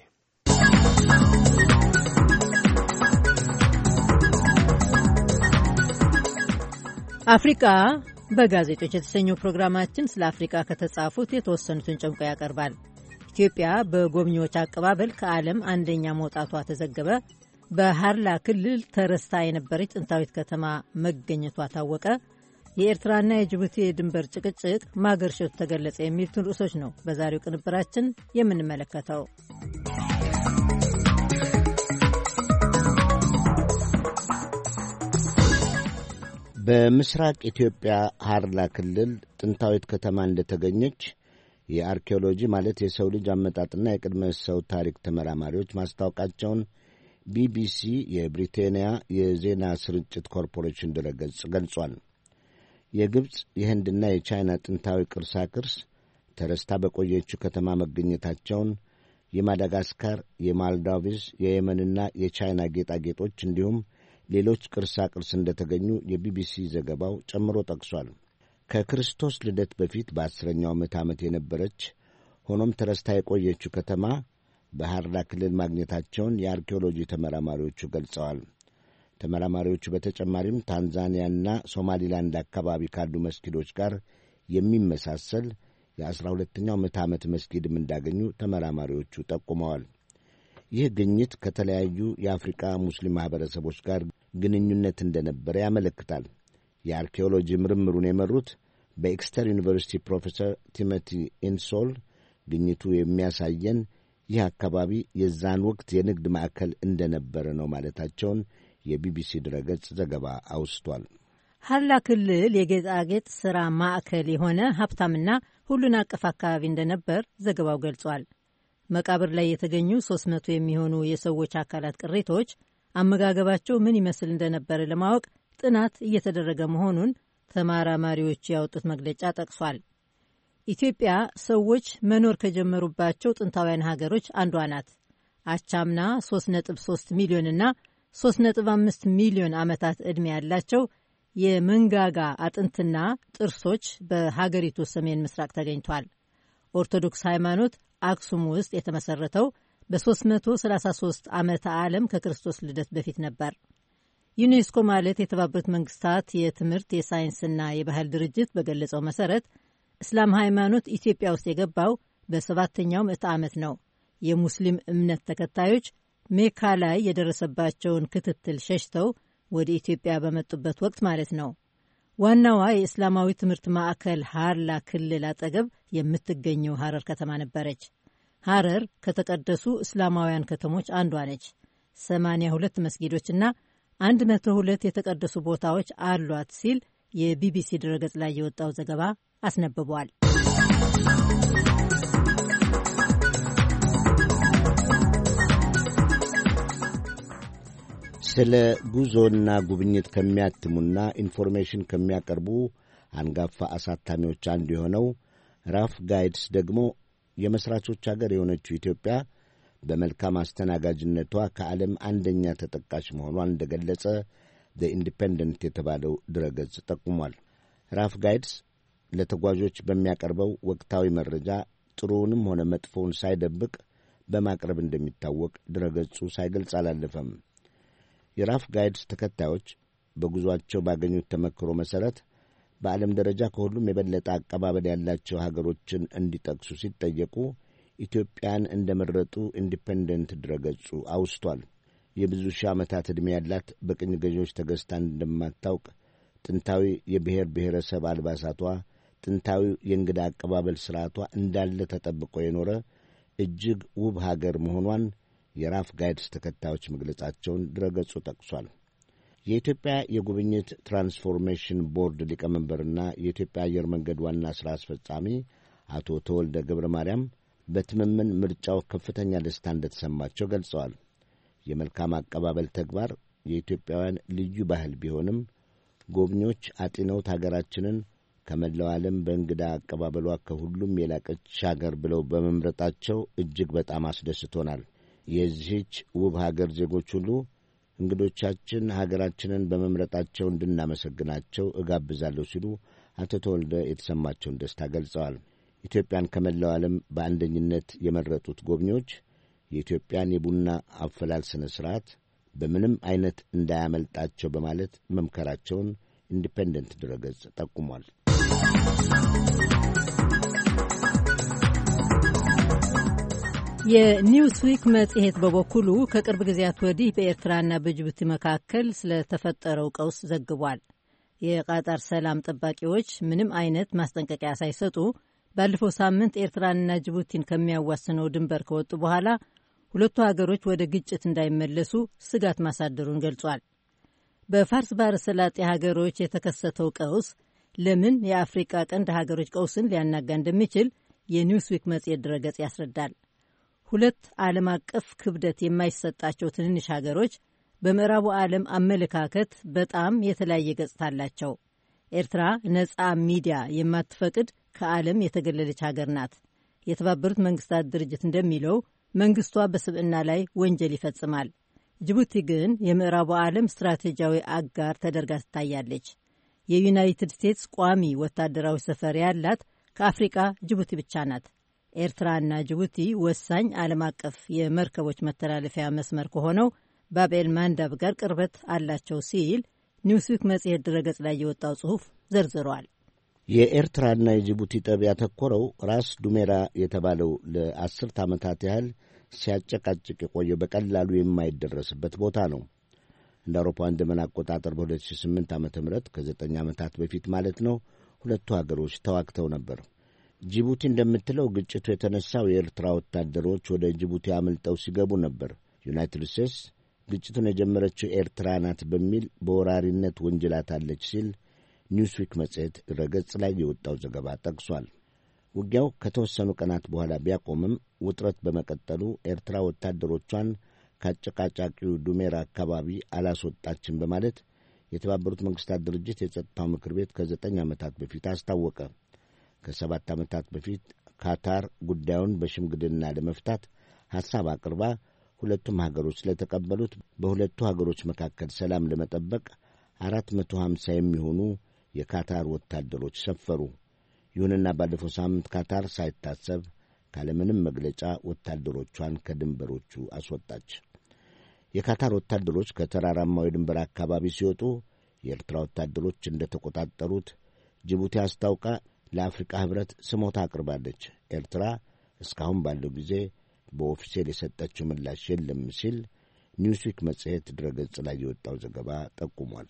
አፍሪካ በጋዜጦች የተሰኘው ፕሮግራማችን ስለ አፍሪካ ከተጻፉት የተወሰኑትን ጨምቆ ያቀርባል። ኢትዮጵያ በጎብኚዎች አቀባበል ከዓለም አንደኛ መውጣቷ ተዘገበ፣ በሃርላ ክልል ተረስታ የነበረች ጥንታዊት ከተማ መገኘቷ ታወቀ፣ የኤርትራና የጅቡቲ የድንበር ጭቅጭቅ ማገርሸቱ ተገለጸ የሚሉትን ርዕሶች ነው በዛሬው ቅንብራችን የምንመለከተው። በምስራቅ ኢትዮጵያ ሃርላ ክልል ጥንታዊት ከተማ እንደተገኘች የአርኪኦሎጂ ማለት የሰው ልጅ አመጣጥና የቅድመ ሰው ታሪክ ተመራማሪዎች ማስታወቃቸውን ቢቢሲ የብሪታንያ የዜና ስርጭት ኮርፖሬሽን ድረገጽ ገልጿል። የግብፅ የህንድና የቻይና ጥንታዊ ቅርሳ ቅርስ ተረስታ በቆየችው ከተማ መገኘታቸውን፣ የማዳጋስካር፣ የማልዳቪስ፣ የየመንና የቻይና ጌጣጌጦች እንዲሁም ሌሎች ቅርሳ ቅርስ እንደተገኙ የቢቢሲ ዘገባው ጨምሮ ጠቅሷል። ከክርስቶስ ልደት በፊት በአስረኛው ምዕተ ዓመት የነበረች ሆኖም ተረስታ የቆየችው ከተማ በሃርላ ክልል ማግኘታቸውን የአርኪኦሎጂ ተመራማሪዎቹ ገልጸዋል። ተመራማሪዎቹ በተጨማሪም ታንዛኒያና ሶማሊላንድ አካባቢ ካሉ መስጊዶች ጋር የሚመሳሰል የአስራ ሁለተኛው ምዕተ ዓመት መስጊድም እንዳገኙ ተመራማሪዎቹ ጠቁመዋል። ይህ ግኝት ከተለያዩ የአፍሪቃ ሙስሊም ማኅበረሰቦች ጋር ግንኙነት እንደነበረ ያመለክታል። የአርኪኦሎጂ ምርምሩን የመሩት በኤክስተር ዩኒቨርሲቲ ፕሮፌሰር ቲሞቲ ኢንሶል ግኝቱ የሚያሳየን ይህ አካባቢ የዛን ወቅት የንግድ ማዕከል እንደነበረ ነው ማለታቸውን የቢቢሲ ድረገጽ ዘገባ አውስቷል። ሃርላ ክልል የጌጣጌጥ ሥራ ማዕከል የሆነ ሀብታምና ሁሉን አቀፍ አካባቢ እንደነበር ዘገባው ገልጿል። መቃብር ላይ የተገኙ ሦስት መቶ የሚሆኑ የሰዎች አካላት ቅሪቶች አመጋገባቸው ምን ይመስል እንደነበረ ለማወቅ ጥናት እየተደረገ መሆኑን ተመራማሪዎች ያወጡት መግለጫ ጠቅሷል። ኢትዮጵያ ሰዎች መኖር ከጀመሩባቸው ጥንታውያን ሀገሮች አንዷ ናት። አቻምና ሶስት ነጥብ ሶስት ሚሊዮንና ሶስት ነጥብ አምስት ሚሊዮን ዓመታት ዕድሜ ያላቸው የመንጋጋ አጥንትና ጥርሶች በሀገሪቱ ሰሜን ምስራቅ ተገኝቷል። ኦርቶዶክስ ሃይማኖት አክሱም ውስጥ የተመሰረተው በ333 ዓመተ ዓለም ከክርስቶስ ልደት በፊት ነበር። ዩኔስኮ ማለት የተባበሩት መንግስታት የትምህርት የሳይንስና የባህል ድርጅት በገለጸው መሰረት እስላም ሃይማኖት ኢትዮጵያ ውስጥ የገባው በሰባተኛው ምዕተ ዓመት ነው። የሙስሊም እምነት ተከታዮች ሜካ ላይ የደረሰባቸውን ክትትል ሸሽተው ወደ ኢትዮጵያ በመጡበት ወቅት ማለት ነው። ዋናዋ የእስላማዊ ትምህርት ማዕከል ሃርላ ክልል አጠገብ የምትገኘው ሐረር ከተማ ነበረች። ሐረር ከተቀደሱ እስላማውያን ከተሞች አንዷ ነች። ሰማንያ ሁለት መስጊዶችና አንድ መቶ ሁለት የተቀደሱ ቦታዎች አሏት ሲል የቢቢሲ ድረገጽ ላይ የወጣው ዘገባ አስነብቧል። ስለ ጉዞና ጉብኝት ከሚያትሙና ኢንፎርሜሽን ከሚያቀርቡ አንጋፋ አሳታሚዎች አንዱ የሆነው ራፍ ጋይድስ ደግሞ የመሥራቾች አገር የሆነችው ኢትዮጵያ በመልካም አስተናጋጅነቷ ከዓለም አንደኛ ተጠቃሽ መሆኗን እንደገለጸ ዘኢንዲፔንደንት የተባለው ድረገጽ ጠቁሟል። ራፍ ጋይድስ ለተጓዦች በሚያቀርበው ወቅታዊ መረጃ ጥሩውንም ሆነ መጥፎውን ሳይደብቅ በማቅረብ እንደሚታወቅ ድረገጹ ሳይገልጽ አላለፈም። የራፍ ጋይድስ ተከታዮች በጉዞአቸው ባገኙት ተመክሮ መሠረት በዓለም ደረጃ ከሁሉም የበለጠ አቀባበል ያላቸው ሀገሮችን እንዲጠቅሱ ሲጠየቁ ኢትዮጵያን እንደመረጡ ኢንዲፔንደንት ድረገጹ አውስቷል። የብዙ ሺህ ዓመታት ዕድሜ ያላት በቅኝ ገዢዎች ተገዝታ እንደማታውቅ ጥንታዊ የብሔር ብሔረሰብ አልባሳቷ፣ ጥንታዊ የእንግዳ አቀባበል ሥርዓቷ እንዳለ ተጠብቆ የኖረ እጅግ ውብ ሀገር መሆኗን የራፍ ጋይድስ ተከታዮች መግለጻቸውን ድረገጹ ጠቅሷል። የኢትዮጵያ የጉብኝት ትራንስፎርሜሽን ቦርድ ሊቀመንበርና የኢትዮጵያ አየር መንገድ ዋና ሥራ አስፈጻሚ አቶ ተወልደ ገብረ ማርያም በትምምን ምርጫው ከፍተኛ ደስታ እንደተሰማቸው ገልጸዋል። የመልካም አቀባበል ተግባር የኢትዮጵያውያን ልዩ ባህል ቢሆንም ጎብኚዎች አጢነውት ሀገራችንን ከመላው ዓለም በእንግዳ አቀባበሏ ከሁሉም የላቀች ሀገር ብለው በመምረጣቸው እጅግ በጣም አስደስቶናል። የዚህች ውብ ሀገር ዜጎች ሁሉ እንግዶቻችን ሀገራችንን በመምረጣቸው እንድናመሰግናቸው እጋብዛለሁ ሲሉ አቶ ተወልደ የተሰማቸውን ደስታ ገልጸዋል። ኢትዮጵያን ከመላው ዓለም በአንደኝነት የመረጡት ጎብኚዎች የኢትዮጵያን የቡና አፈላል ሥነ ሥርዓት በምንም አይነት እንዳያመልጣቸው በማለት መምከራቸውን ኢንዲፔንደንት ድረገጽ ጠቁሟል። የኒውስዊክ መጽሔት በበኩሉ ከቅርብ ጊዜያት ወዲህ በኤርትራና በጅቡቲ መካከል ስለተፈጠረው ቀውስ ዘግቧል። የቃጣር ሰላም ጠባቂዎች ምንም አይነት ማስጠንቀቂያ ሳይሰጡ ባለፈው ሳምንት ኤርትራንና ጅቡቲን ከሚያዋስነው ድንበር ከወጡ በኋላ ሁለቱ ሀገሮች ወደ ግጭት እንዳይመለሱ ስጋት ማሳደሩን ገልጿል። በፋርስ ባሕረ ሰላጤ ሀገሮች የተከሰተው ቀውስ ለምን የአፍሪቃ ቀንድ ሀገሮች ቀውስን ሊያናጋ እንደሚችል የኒውስዊክ መጽሔት ድረገጽ ያስረዳል። ሁለት ዓለም አቀፍ ክብደት የማይሰጣቸው ትንንሽ ሀገሮች በምዕራቡ ዓለም አመለካከት በጣም የተለያየ ገጽታ አላቸው። ኤርትራ ነፃ ሚዲያ የማትፈቅድ ከዓለም የተገለለች ሀገር ናት። የተባበሩት መንግስታት ድርጅት እንደሚለው መንግስቷ በስብዕና ላይ ወንጀል ይፈጽማል። ጅቡቲ ግን የምዕራቡ ዓለም ስትራቴጂያዊ አጋር ተደርጋ ትታያለች። የዩናይትድ ስቴትስ ቋሚ ወታደራዊ ሰፈር ያላት ከአፍሪቃ ጅቡቲ ብቻ ናት። ኤርትራና ጅቡቲ ወሳኝ ዓለም አቀፍ የመርከቦች መተላለፊያ መስመር ከሆነው ባብኤል ማንዳብ ጋር ቅርበት አላቸው ሲል ኒውስዊክ መጽሔት ድረገጽ ላይ የወጣው ጽሑፍ ዘርዝሯል። የኤርትራና የጅቡቲ ጠብ ያተኮረው ራስ ዱሜራ የተባለው ለአስርት ዓመታት ያህል ሲያጨቃጭቅ የቆየው በቀላሉ የማይደረስበት ቦታ ነው። እንደ አውሮፓውያን ዘመን አቆጣጠር በሁለት ሺህ ስምንት ዓመተ ምህረት ከዘጠኝ ዓመታት በፊት ማለት ነው ሁለቱ ሀገሮች ተዋግተው ነበር። ጅቡቲ እንደምትለው ግጭቱ የተነሳው የኤርትራ ወታደሮች ወደ ጅቡቲ አምልጠው ሲገቡ ነበር። ዩናይትድ ስቴትስ ግጭቱን የጀመረችው ኤርትራ ናት በሚል በወራሪነት ወንጅላታለች ሲል ኒውስዊክ መጽሔት ድረገጽ ላይ የወጣው ዘገባ ጠቅሷል። ውጊያው ከተወሰኑ ቀናት በኋላ ቢያቆምም ውጥረት በመቀጠሉ ኤርትራ ወታደሮቿን ከአጨቃጫቂው ዱሜራ አካባቢ አላስወጣችም በማለት የተባበሩት መንግስታት ድርጅት የጸጥታው ምክር ቤት ከዘጠኝ ዓመታት በፊት አስታወቀ። ከሰባት ዓመታት በፊት ካታር ጉዳዩን በሽምግልና ለመፍታት ሐሳብ አቅርባ ሁለቱም ሀገሮች ስለተቀበሉት በሁለቱ ሀገሮች መካከል ሰላም ለመጠበቅ አራት መቶ ሀምሳ የሚሆኑ የካታር ወታደሮች ሰፈሩ። ይሁንና ባለፈው ሳምንት ካታር ሳይታሰብ ካለምንም መግለጫ ወታደሮቿን ከድንበሮቹ አስወጣች። የካታር ወታደሮች ከተራራማው የድንበር አካባቢ ሲወጡ የኤርትራ ወታደሮች እንደ ተቆጣጠሩት ጅቡቲ አስታውቃ ለአፍሪቃ ህብረት ስሞታ አቅርባለች። ኤርትራ እስካሁን ባለው ጊዜ በኦፊሴል የሰጠችው ምላሽ የለም ሲል ኒውስዊክ መጽሔት ድረገጽ ላይ የወጣው ዘገባ ጠቁሟል።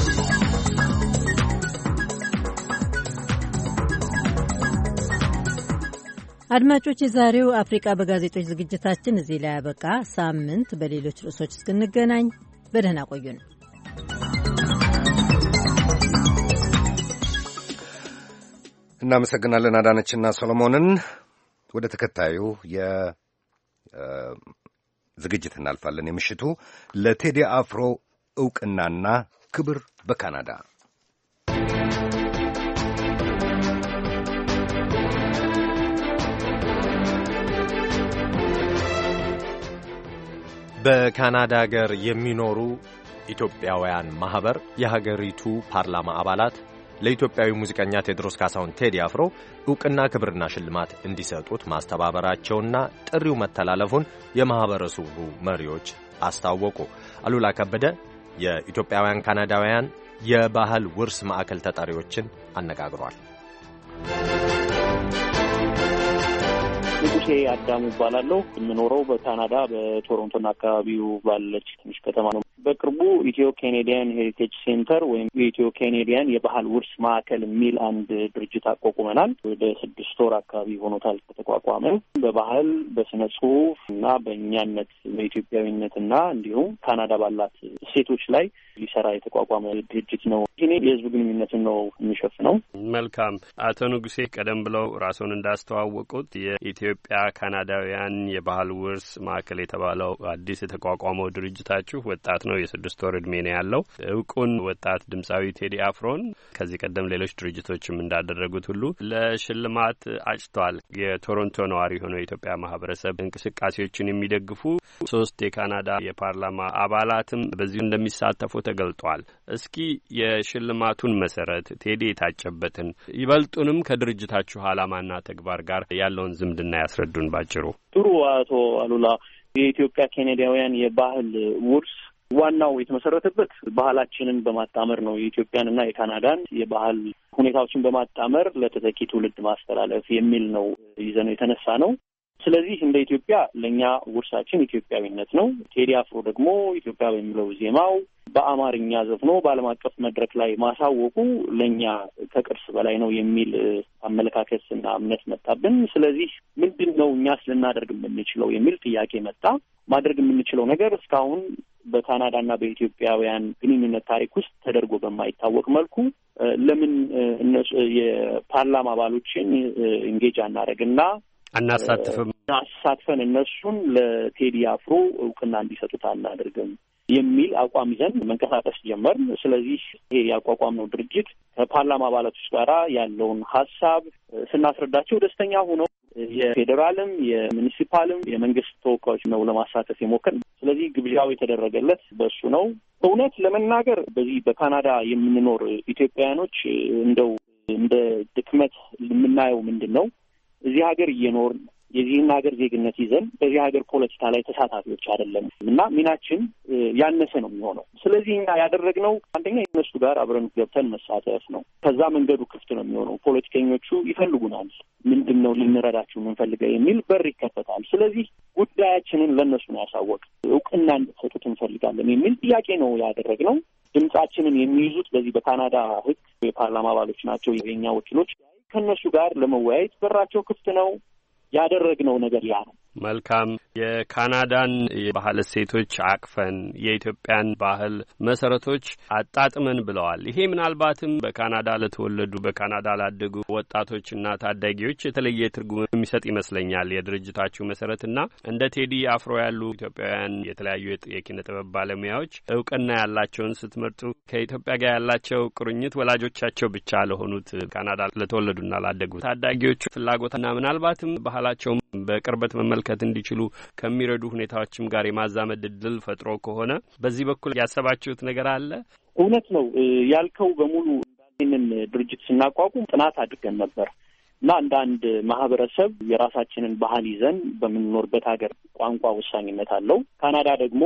አድማጮች፣ የዛሬው አፍሪቃ በጋዜጦች ዝግጅታችን እዚህ ላይ ያበቃ። ሳምንት በሌሎች ርዕሶች እስክንገናኝ በደህና ቆዩን። እናመሰግናለን አዳነችና ሰሎሞንን። ወደ ተከታዩ የዝግጅት እናልፋለን። የምሽቱ ለቴዲ አፍሮ ዕውቅናና ክብር በካናዳ በካናዳ ሀገር የሚኖሩ ኢትዮጵያውያን ማህበር የሀገሪቱ ፓርላማ አባላት ለኢትዮጵያዊ ሙዚቀኛ ቴዎድሮስ ካሳሁን ቴዲ አፍሮ ዕውቅና ክብርና ሽልማት እንዲሰጡት ማስተባበራቸውና ጥሪው መተላለፉን የማህበረሰቡ መሪዎች አስታወቁ። አሉላ ከበደ የኢትዮጵያውያን ካናዳውያን የባህል ውርስ ማዕከል ተጠሪዎችን አነጋግሯል። ንጉሴ አዳሙ እባላለሁ። የምኖረው በካናዳ በቶሮንቶና አካባቢው ባለች ትንሽ ከተማ ነው። በቅርቡ ኢትዮ ኬኔዲያን ሄሪቴጅ ሴንተር ወይም የኢትዮ ኬኔዲያን የባህል ውርስ ማዕከል የሚል አንድ ድርጅት አቋቁመናል። ወደ ስድስት ወር አካባቢ ሆኖታል ከተቋቋመ። በባህል በስነ ጽሁፍ እና በእኛነት በኢትዮጵያዊነትና እንዲሁም ካናዳ ባላት እሴቶች ላይ ሊሰራ የተቋቋመ ድርጅት ነው። ይሄ የህዝብ ግንኙነትን ነው የሚሸፍነው። መልካም። አቶ ንጉሴ ቀደም ብለው ራስዎን እንዳስተዋወቁት የኢትዮጵያ ካናዳውያን የባህል ውርስ ማዕከል የተባለው አዲስ የተቋቋመው ድርጅታችሁ ወጣት ነው። የስድስት ወር እድሜ ነው ያለው። እውቁን ወጣት ድምጻዊ ቴዲ አፍሮን ከዚህ ቀደም ሌሎች ድርጅቶችም እንዳደረጉት ሁሉ ለሽልማት አጭቷል። የቶሮንቶ ነዋሪ የሆነው የኢትዮጵያ ማህበረሰብ እንቅስቃሴዎችን የሚደግፉ ሶስት የካናዳ የፓርላማ አባላትም በዚሁ እንደሚሳተፉ ተገልጧል። እስኪ የሽልማቱን መሰረት ቴዲ የታጨበትን ይበልጡንም ከድርጅታችሁ ዓላማና ተግባር ጋር ያለውን ዝምድና ያስረዱን ባጭሩ። ጥሩ አቶ አሉላ፣ የኢትዮጵያ ኬኔዲያውያን የባህል ውርስ ዋናው የተመሰረተበት ባህላችንን በማጣመር ነው። የኢትዮጵያንና የካናዳን የባህል ሁኔታዎችን በማጣመር ለተተኪ ትውልድ ማስተላለፍ የሚል ነው ይዘነው የተነሳ ነው። ስለዚህ እንደ ኢትዮጵያ ለእኛ ውርሳችን ኢትዮጵያዊነት ነው። ቴዲ አፍሮ ደግሞ ኢትዮጵያ በሚለው ዜማው በአማርኛ ዘፍኖ በዓለም አቀፍ መድረክ ላይ ማሳወቁ ለእኛ ከቅርስ በላይ ነው የሚል አመለካከትና እምነት መጣብን። ስለዚህ ምንድን ነው እኛስ ልናደርግ የምንችለው የሚል ጥያቄ መጣ። ማድረግ የምንችለው ነገር እስካሁን በካናዳና በኢትዮጵያውያን ግንኙነት ታሪክ ውስጥ ተደርጎ በማይታወቅ መልኩ ለምን እነሱ የፓርላማ አባሎችን ኢንጌጅ አናደርግና አናሳትፍም አሳትፈን እነሱን ለቴዲ አፍሮ ዕውቅና እንዲሰጡት አናደርግም የሚል አቋም ይዘን መንቀሳቀስ ጀመርን። ስለዚህ ይሄ ያቋቋምነው ድርጅት ከፓርላማ አባላቶች ጋር ያለውን ሀሳብ ስናስረዳቸው ደስተኛ ሆነው የፌዴራልም የሚኒሲፓልም የመንግስት ተወካዮች ነው ለማሳተፍ የሞከር። ስለዚህ ግብዣው የተደረገለት በሱ ነው። እውነት ለመናገር በዚህ በካናዳ የምንኖር ኢትዮጵያውያኖች እንደው እንደ ድክመት የምናየው ምንድን ነው? እዚህ ሀገር እየኖርን የዚህን ሀገር ዜግነት ይዘን በዚህ ሀገር ፖለቲካ ላይ ተሳታፊዎች አይደለም እና ሚናችን ያነሰ ነው የሚሆነው። ስለዚህ እኛ ያደረግነው አንደኛ እነሱ ጋር አብረን ገብተን መሳተፍ ነው። ከዛ መንገዱ ክፍት ነው የሚሆነው። ፖለቲከኞቹ ይፈልጉናል፣ ምንድን ነው ልንረዳችሁ የምንፈልገው የሚል በር ይከፈታል። ስለዚህ ጉዳያችንን ለእነሱ ነው ያሳወቅ፣ ዕውቅና እንድትሰጡት እንፈልጋለን የሚል ጥያቄ ነው ያደረግነው። ድምጻችንን የሚይዙት በዚህ በካናዳ ሕግ የፓርላማ አባሎች ናቸው የኛ ወኪሎች። ከእነሱ ጋር ለመወያየት በራቸው ክፍት ነው። ያደረግነው ነገር ያ ነው። መልካም። የካናዳን የባህል እሴቶች አቅፈን የኢትዮጵያን ባህል መሰረቶች አጣጥመን ብለዋል። ይሄ ምናልባትም በካናዳ ለተወለዱ በካናዳ ላደጉ ወጣቶችና ታዳጊዎች የተለየ ትርጉም የሚሰጥ ይመስለኛል። የድርጅታችሁ መሰረትና እንደ ቴዲ አፍሮ ያሉ ኢትዮጵያውያን የተለያዩ የኪነ ጥበብ ባለሙያዎች እውቅና ያላቸውን ስትመርጡ ከኢትዮጵያ ጋር ያላቸው ቁርኝት ወላጆቻቸው ብቻ ለሆኑት ካናዳ ለተወለዱና ላደጉ ታዳጊዎች ፍላጎትና ምናልባትም ባህላቸውን በቅርበት መመልከት እንዲችሉ ከሚረዱ ሁኔታዎችም ጋር የማዛመድ እድል ፈጥሮ ከሆነ በዚህ በኩል ያሰባችሁት ነገር አለ? እውነት ነው ያልከው በሙሉ። ይህንን ድርጅት ስናቋቁም ጥናት አድርገን ነበር እና እንደ አንድ ማህበረሰብ የራሳችንን ባህል ይዘን በምንኖርበት ሀገር ቋንቋ ወሳኝነት አለው። ካናዳ ደግሞ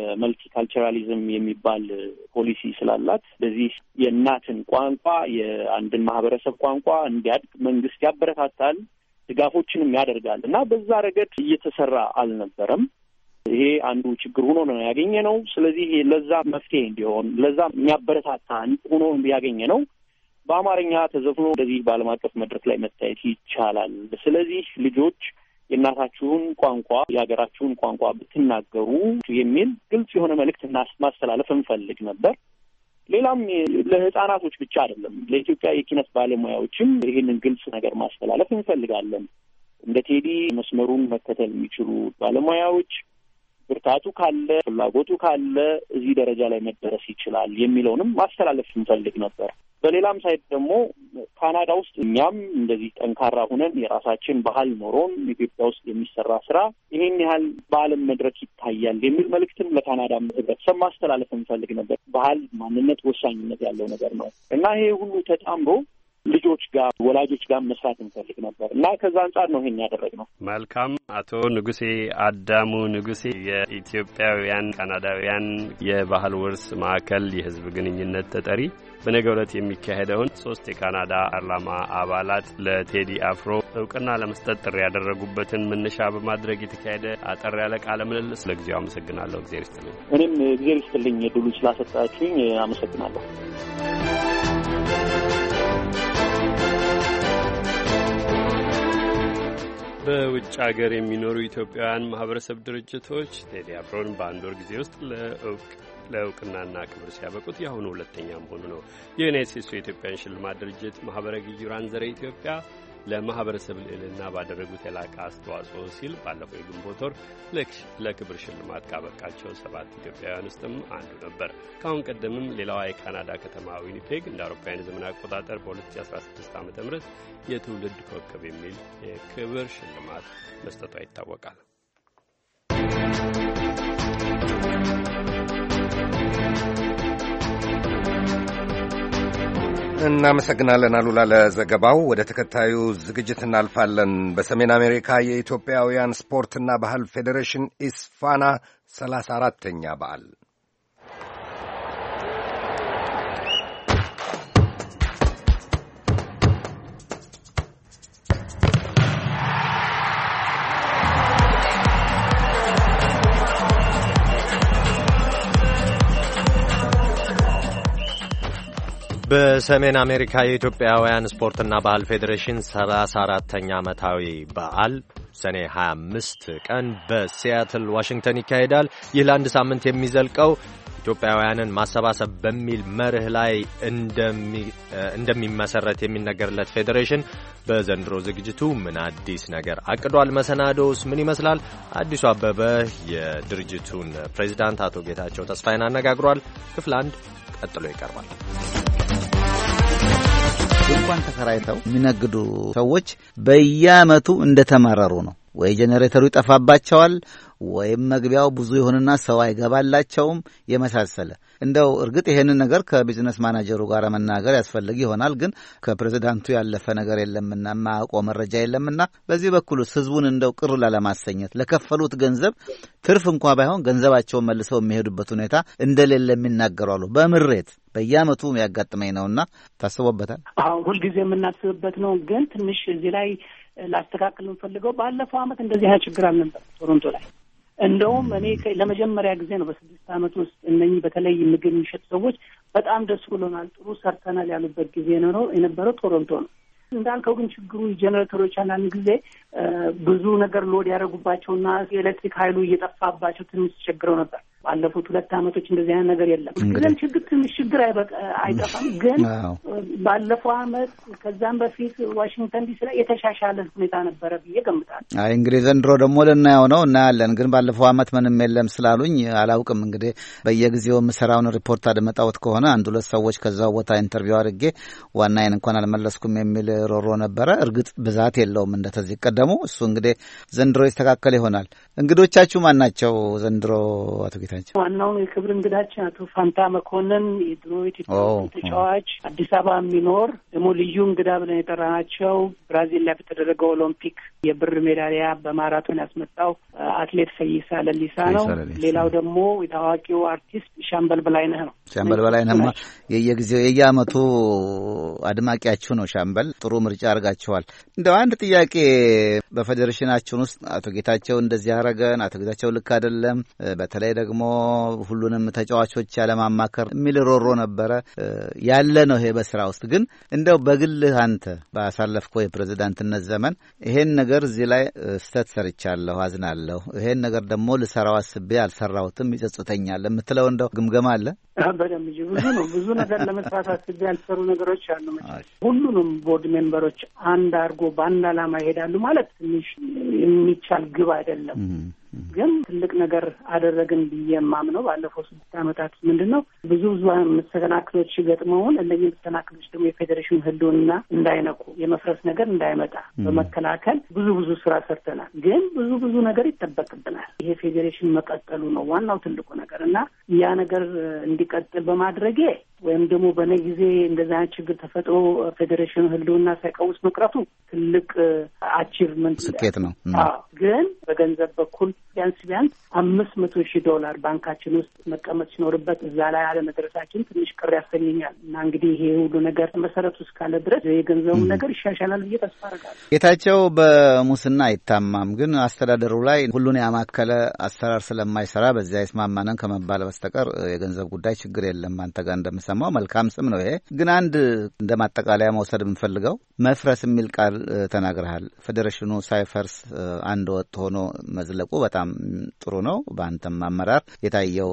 የመልቲካልቸራሊዝም የሚባል ፖሊሲ ስላላት በዚህ የእናትን ቋንቋ የአንድን ማህበረሰብ ቋንቋ እንዲያድግ መንግስት ያበረታታል፣ ድጋፎችንም ያደርጋል እና በዛ ረገድ እየተሰራ አልነበረም። ይሄ አንዱ ችግር ሆኖ ነው ያገኘ ነው። ስለዚህ ለዛ መፍትሄ እንዲሆን ለዛ የሚያበረታታ ሆኖ ያገኘ ነው። በአማርኛ ተዘፍኖ እንደዚህ በዓለም አቀፍ መድረክ ላይ መታየት ይቻላል። ስለዚህ ልጆች የእናታችሁን ቋንቋ የሀገራችሁን ቋንቋ ብትናገሩ የሚል ግልጽ የሆነ መልእክት ማስተላለፍ እንፈልግ ነበር። ሌላም ለህፃናቶች ብቻ አይደለም፣ ለኢትዮጵያ የኪነት ባለሙያዎችም ይህንን ግልጽ ነገር ማስተላለፍ እንፈልጋለን። እንደ ቴዲ መስመሩን መከተል የሚችሉ ባለሙያዎች ብርታቱ ካለ ፍላጎቱ ካለ እዚህ ደረጃ ላይ መደረስ ይችላል የሚለውንም ማስተላለፍ እንፈልግ ነበር። በሌላም ሳይድ ደግሞ ካናዳ ውስጥ እኛም እንደዚህ ጠንካራ ሆነን የራሳችን ባህል ኖሮን ኢትዮጵያ ውስጥ የሚሰራ ስራ ይሄን ያህል በዓለም መድረክ ይታያል የሚል መልእክትም ለካናዳ ህብረተሰብ ማስተላለፍ እንፈልግ ነበር። ባህል ማንነት ወሳኝነት ያለው ነገር ነው እና ይሄ ሁሉ ተጣምሮ ልጆች ጋር ወላጆች ጋር መስራት እንፈልግ ነበር እና ከዛ አንጻር ነው ይሄን ያደረግነው። መልካም። አቶ ንጉሴ አዳሙ ንጉሴ የኢትዮጵያውያን ካናዳውያን የባህል ውርስ ማዕከል የህዝብ ግንኙነት ተጠሪ፣ በነገው ዕለት የሚካሄደውን ሶስት የካናዳ ፓርላማ አባላት ለቴዲ አፍሮ እውቅና ለመስጠት ጥሪ ያደረጉበትን መነሻ በማድረግ የተካሄደ አጠር ያለ ቃለ ምልልስ ለጊዜው አመሰግናለሁ። እግዚአብሔር ይስጥልኝ። እኔም እግዚአብሔር ይስጥልኝ እድሉን ስላሰጣችሁኝ አመሰግናለሁ። በውጭ ሀገር የሚኖሩ ኢትዮጵያውያን ማህበረሰብ ድርጅቶች ቴዲ አፍሮን በአንድ ወር ጊዜ ውስጥ ለእውቅ ለእውቅናና ክብር ሲያበቁት የአሁኑ ሁለተኛ መሆኑ ነው። የዩናይትድ ስቴትሱ የኢትዮጵያን ሽልማት ድርጅት ማህበረ ግዩራን ዘረ ኢትዮጵያ ለማህበረሰብ ልዕልና ባደረጉት የላቀ አስተዋጽኦ ሲል ባለፈው የግንቦት ወር ለክብር ሽልማት ካበቃቸው ሰባት ኢትዮጵያውያን ውስጥም አንዱ ነበር። ከአሁን ቀደምም ሌላዋ የካናዳ ከተማ ዊኒፔግ እንደ አውሮፓውያን ዘመን አቆጣጠር በሁለት ሺህ አስራ ስድስት ዓመተ ምህረት የትውልድ ኮከብ የሚል የክብር ሽልማት መስጠቷ ይታወቃል። እናመሰግናለን አሉላ ለዘገባው። ወደ ተከታዩ ዝግጅት እናልፋለን። በሰሜን አሜሪካ የኢትዮጵያውያን ስፖርትና ባህል ፌዴሬሽን ኢስፋና ሰላሳ አራተኛ በዓል በሰሜን አሜሪካ የኢትዮጵያውያን ስፖርትና ባህል ፌዴሬሽን ሰላሳ አራተኛ ዓመታዊ በዓል ሰኔ ሀያ አምስት ቀን በሲያትል ዋሽንግተን ይካሄዳል። ይህ ለአንድ ሳምንት የሚዘልቀው ኢትዮጵያውያንን ማሰባሰብ በሚል መርህ ላይ እንደሚመሰረት የሚነገርለት ፌዴሬሽን በዘንድሮ ዝግጅቱ ምን አዲስ ነገር አቅዷል? መሰናዶውስ ምን ይመስላል? አዲሱ አበበ የድርጅቱን ፕሬዚዳንት አቶ ጌታቸው ተስፋዬን አነጋግሯል። ክፍል አንድ ቀጥሎ ይቀርባል። እንኳን ተከራይተው የሚነግዱ ሰዎች በየዓመቱ እንደተማረሩ ነው። ወይ ጄኔሬተሩ ይጠፋባቸዋል፣ ወይም መግቢያው ብዙ ይሆንና ሰው አይገባላቸውም የመሳሰለ። እንደው እርግጥ ይሄንን ነገር ከቢዝነስ ማናጀሩ ጋር መናገር ያስፈልግ ይሆናል። ግን ከፕሬዚዳንቱ ያለፈ ነገር የለምና ማያውቀው መረጃ የለምና በዚህ በኩል ህዝቡን እንደው ቅር ላለማሰኘት ለከፈሉት ገንዘብ ትርፍ እንኳ ባይሆን ገንዘባቸውን መልሰው የሚሄዱበት ሁኔታ እንደሌለ የሚናገሩ አሉ። በምሬት በየዓመቱ ያጋጥመኝ ነውና ታስቦበታል? አዎ ሁልጊዜ የምናስብበት ነው። ግን ትንሽ እዚህ ላይ ላስተካክል የምፈልገው ባለፈው ዓመት እንደዚህ አይነት ችግር አልነበር ቶሮንቶ ላይ። እንደውም እኔ ለመጀመሪያ ጊዜ ነው በስድስት ዓመት ውስጥ እነኚህ በተለይ ምግብ የሚሸጡ ሰዎች በጣም ደስ ብሎናል፣ ጥሩ ሰርተናል ያሉበት ጊዜ ነው የነበረው ቶሮንቶ ነው። እንዳልከው ግን ችግሩ ጀነሬተሮች አንዳንድ ጊዜ ብዙ ነገር ሎድ ያደረጉባቸውና የኤሌክትሪክ ኃይሉ እየጠፋባቸው ትንሽ ተቸግረው ነበር። ባለፉት ሁለት ዓመቶች እንደዚህ አይነት ነገር የለም። ግን ችግር ትንሽ ችግር አይጠፋም። ግን ባለፈው ዓመት ከዛም በፊት ዋሽንግተን ዲሲ ላይ የተሻሻለ ሁኔታ ነበረ ብዬ ገምታለሁ። አይ እንግዲህ ዘንድሮ ደግሞ ልናየው ነው እናያለን። ግን ባለፈው ዓመት ምንም የለም ስላሉኝ አላውቅም። እንግዲህ በየጊዜው የምሰራውን ሪፖርት አድመጣሁት ከሆነ አንድ ሁለት ሰዎች ከዛው ቦታ ኢንተርቪው አድርጌ ዋናዬን እንኳን አልመለስኩም የሚል ሮሮ ነበረ። እርግጥ ብዛት የለውም እንደተዚህ ቀደሙ። እሱ እንግዲህ ዘንድሮ ይስተካከል ይሆናል። እንግዶቻችሁ ማን ናቸው ዘንድሮ አቶ ጌታቸው? ዋናው የክብር እንግዳችን አቶ ፋንታ መኮንን የድሮ ኢትዮጵያ ተጫዋች፣ አዲስ አበባ የሚኖር ደግሞ ልዩ እንግዳ ብለን የጠራናቸው ብራዚል ላይ በተደረገው ኦሎምፒክ የብር ሜዳሊያ በማራቶን ያስመጣው አትሌት ፈይሳ ለሊሳ ነው። ሌላው ደግሞ የታዋቂው አርቲስት ሻምበል በላይነህ ነው። ሻምበል በላይነህማ የየጊዜው የየዓመቱ አድማቂያችሁ ነው። ሻምበል ጥሩ ምርጫ አድርጋችኋል። እንደው አንድ ጥያቄ በፌዴሬሽናችን ውስጥ አቶ ጌታቸው እንደዚህ ያደረገን አቶ ጌታቸው ልክ አይደለም፣ በተለይ ደግሞ ደግሞ ሁሉንም ተጫዋቾች ያለማማከር የሚል ሮሮ ነበረ ያለ ነው። ይሄ በስራ ውስጥ ግን እንደው በግልህ አንተ ባሳለፍከው የፕሬዝዳንትነት ዘመን ይሄን ነገር እዚህ ላይ ስህተት ሰርቻለሁ፣ አዝናለሁ፣ ይሄን ነገር ደግሞ ልሰራው አስቤ አልሰራሁትም ይጸጽተኛል የምትለው እንደው ግምገማ አለ? በደንብ ብዙ ነው። ብዙ ነገር ለመስራት አስቤ ያልሰሩ ነገሮች አሉ። ሁሉንም ቦርድ ሜምበሮች አንድ አድርጎ በአንድ ዓላማ ይሄዳሉ ማለት ትንሽ የሚቻል ግብ አይደለም። ግን ትልቅ ነገር አደረግን ብዬ የማምነው ባለፈው ስድስት ዓመታት ምንድን ነው ብዙ ብዙ መሰናክሎች ገጥመውን እነዚህ መሰናክሎች ደግሞ የፌዴሬሽኑ ሕልውና እንዳይነኩ የመፍረስ ነገር እንዳይመጣ በመከላከል ብዙ ብዙ ስራ ሰርተናል። ግን ብዙ ብዙ ነገር ይጠበቅብናል። ይሄ ፌዴሬሽን መቀጠሉ ነው ዋናው ትልቁ ነገር እና ያ ነገር እንዲቀጥል በማድረጌ ወይም ደግሞ በነ ጊዜ እንደዛ አይነት ችግር ተፈጥሮ ፌዴሬሽኑ ሕልውና ሳይቀውስ መቅረቱ ትልቅ አቺቭመንት ስኬት ነው። አዎ ግን በገንዘብ በኩል ቢያንስ ቢያንስ አምስት መቶ ሺህ ዶላር ባንካችን ውስጥ መቀመጥ ሲኖርበት እዛ ላይ አለመድረሳችን ትንሽ ቅር ያሰኘኛል እና እንግዲህ ይሄ ሁሉ ነገር መሰረቱ እስካለ ድረስ የገንዘቡ ነገር ይሻሻላል ብዬ ተስፋ አደርጋለሁ። ጌታቸው በሙስና አይታማም፣ ግን አስተዳደሩ ላይ ሁሉን ያማከለ አሰራር ስለማይሰራ በዚያ ይስማማነን ከመባል በስተቀር የገንዘብ ጉዳይ ችግር የለም። አንተ ጋር እንደምሰማው መልካም ስም ነው ይሄ። ግን አንድ እንደ ማጠቃለያ መውሰድ የምፈልገው መፍረስ የሚል ቃል ተናግረሃል። ፌዴሬሽኑ ሳይፈርስ አንድ ወጥ ሆኖ መዝለቁ በጣም ጥሩ ነው። በአንተም አመራር የታየው